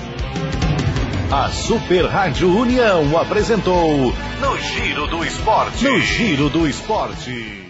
A Super Rádio União apresentou No Giro do Esporte. No Giro do Esporte.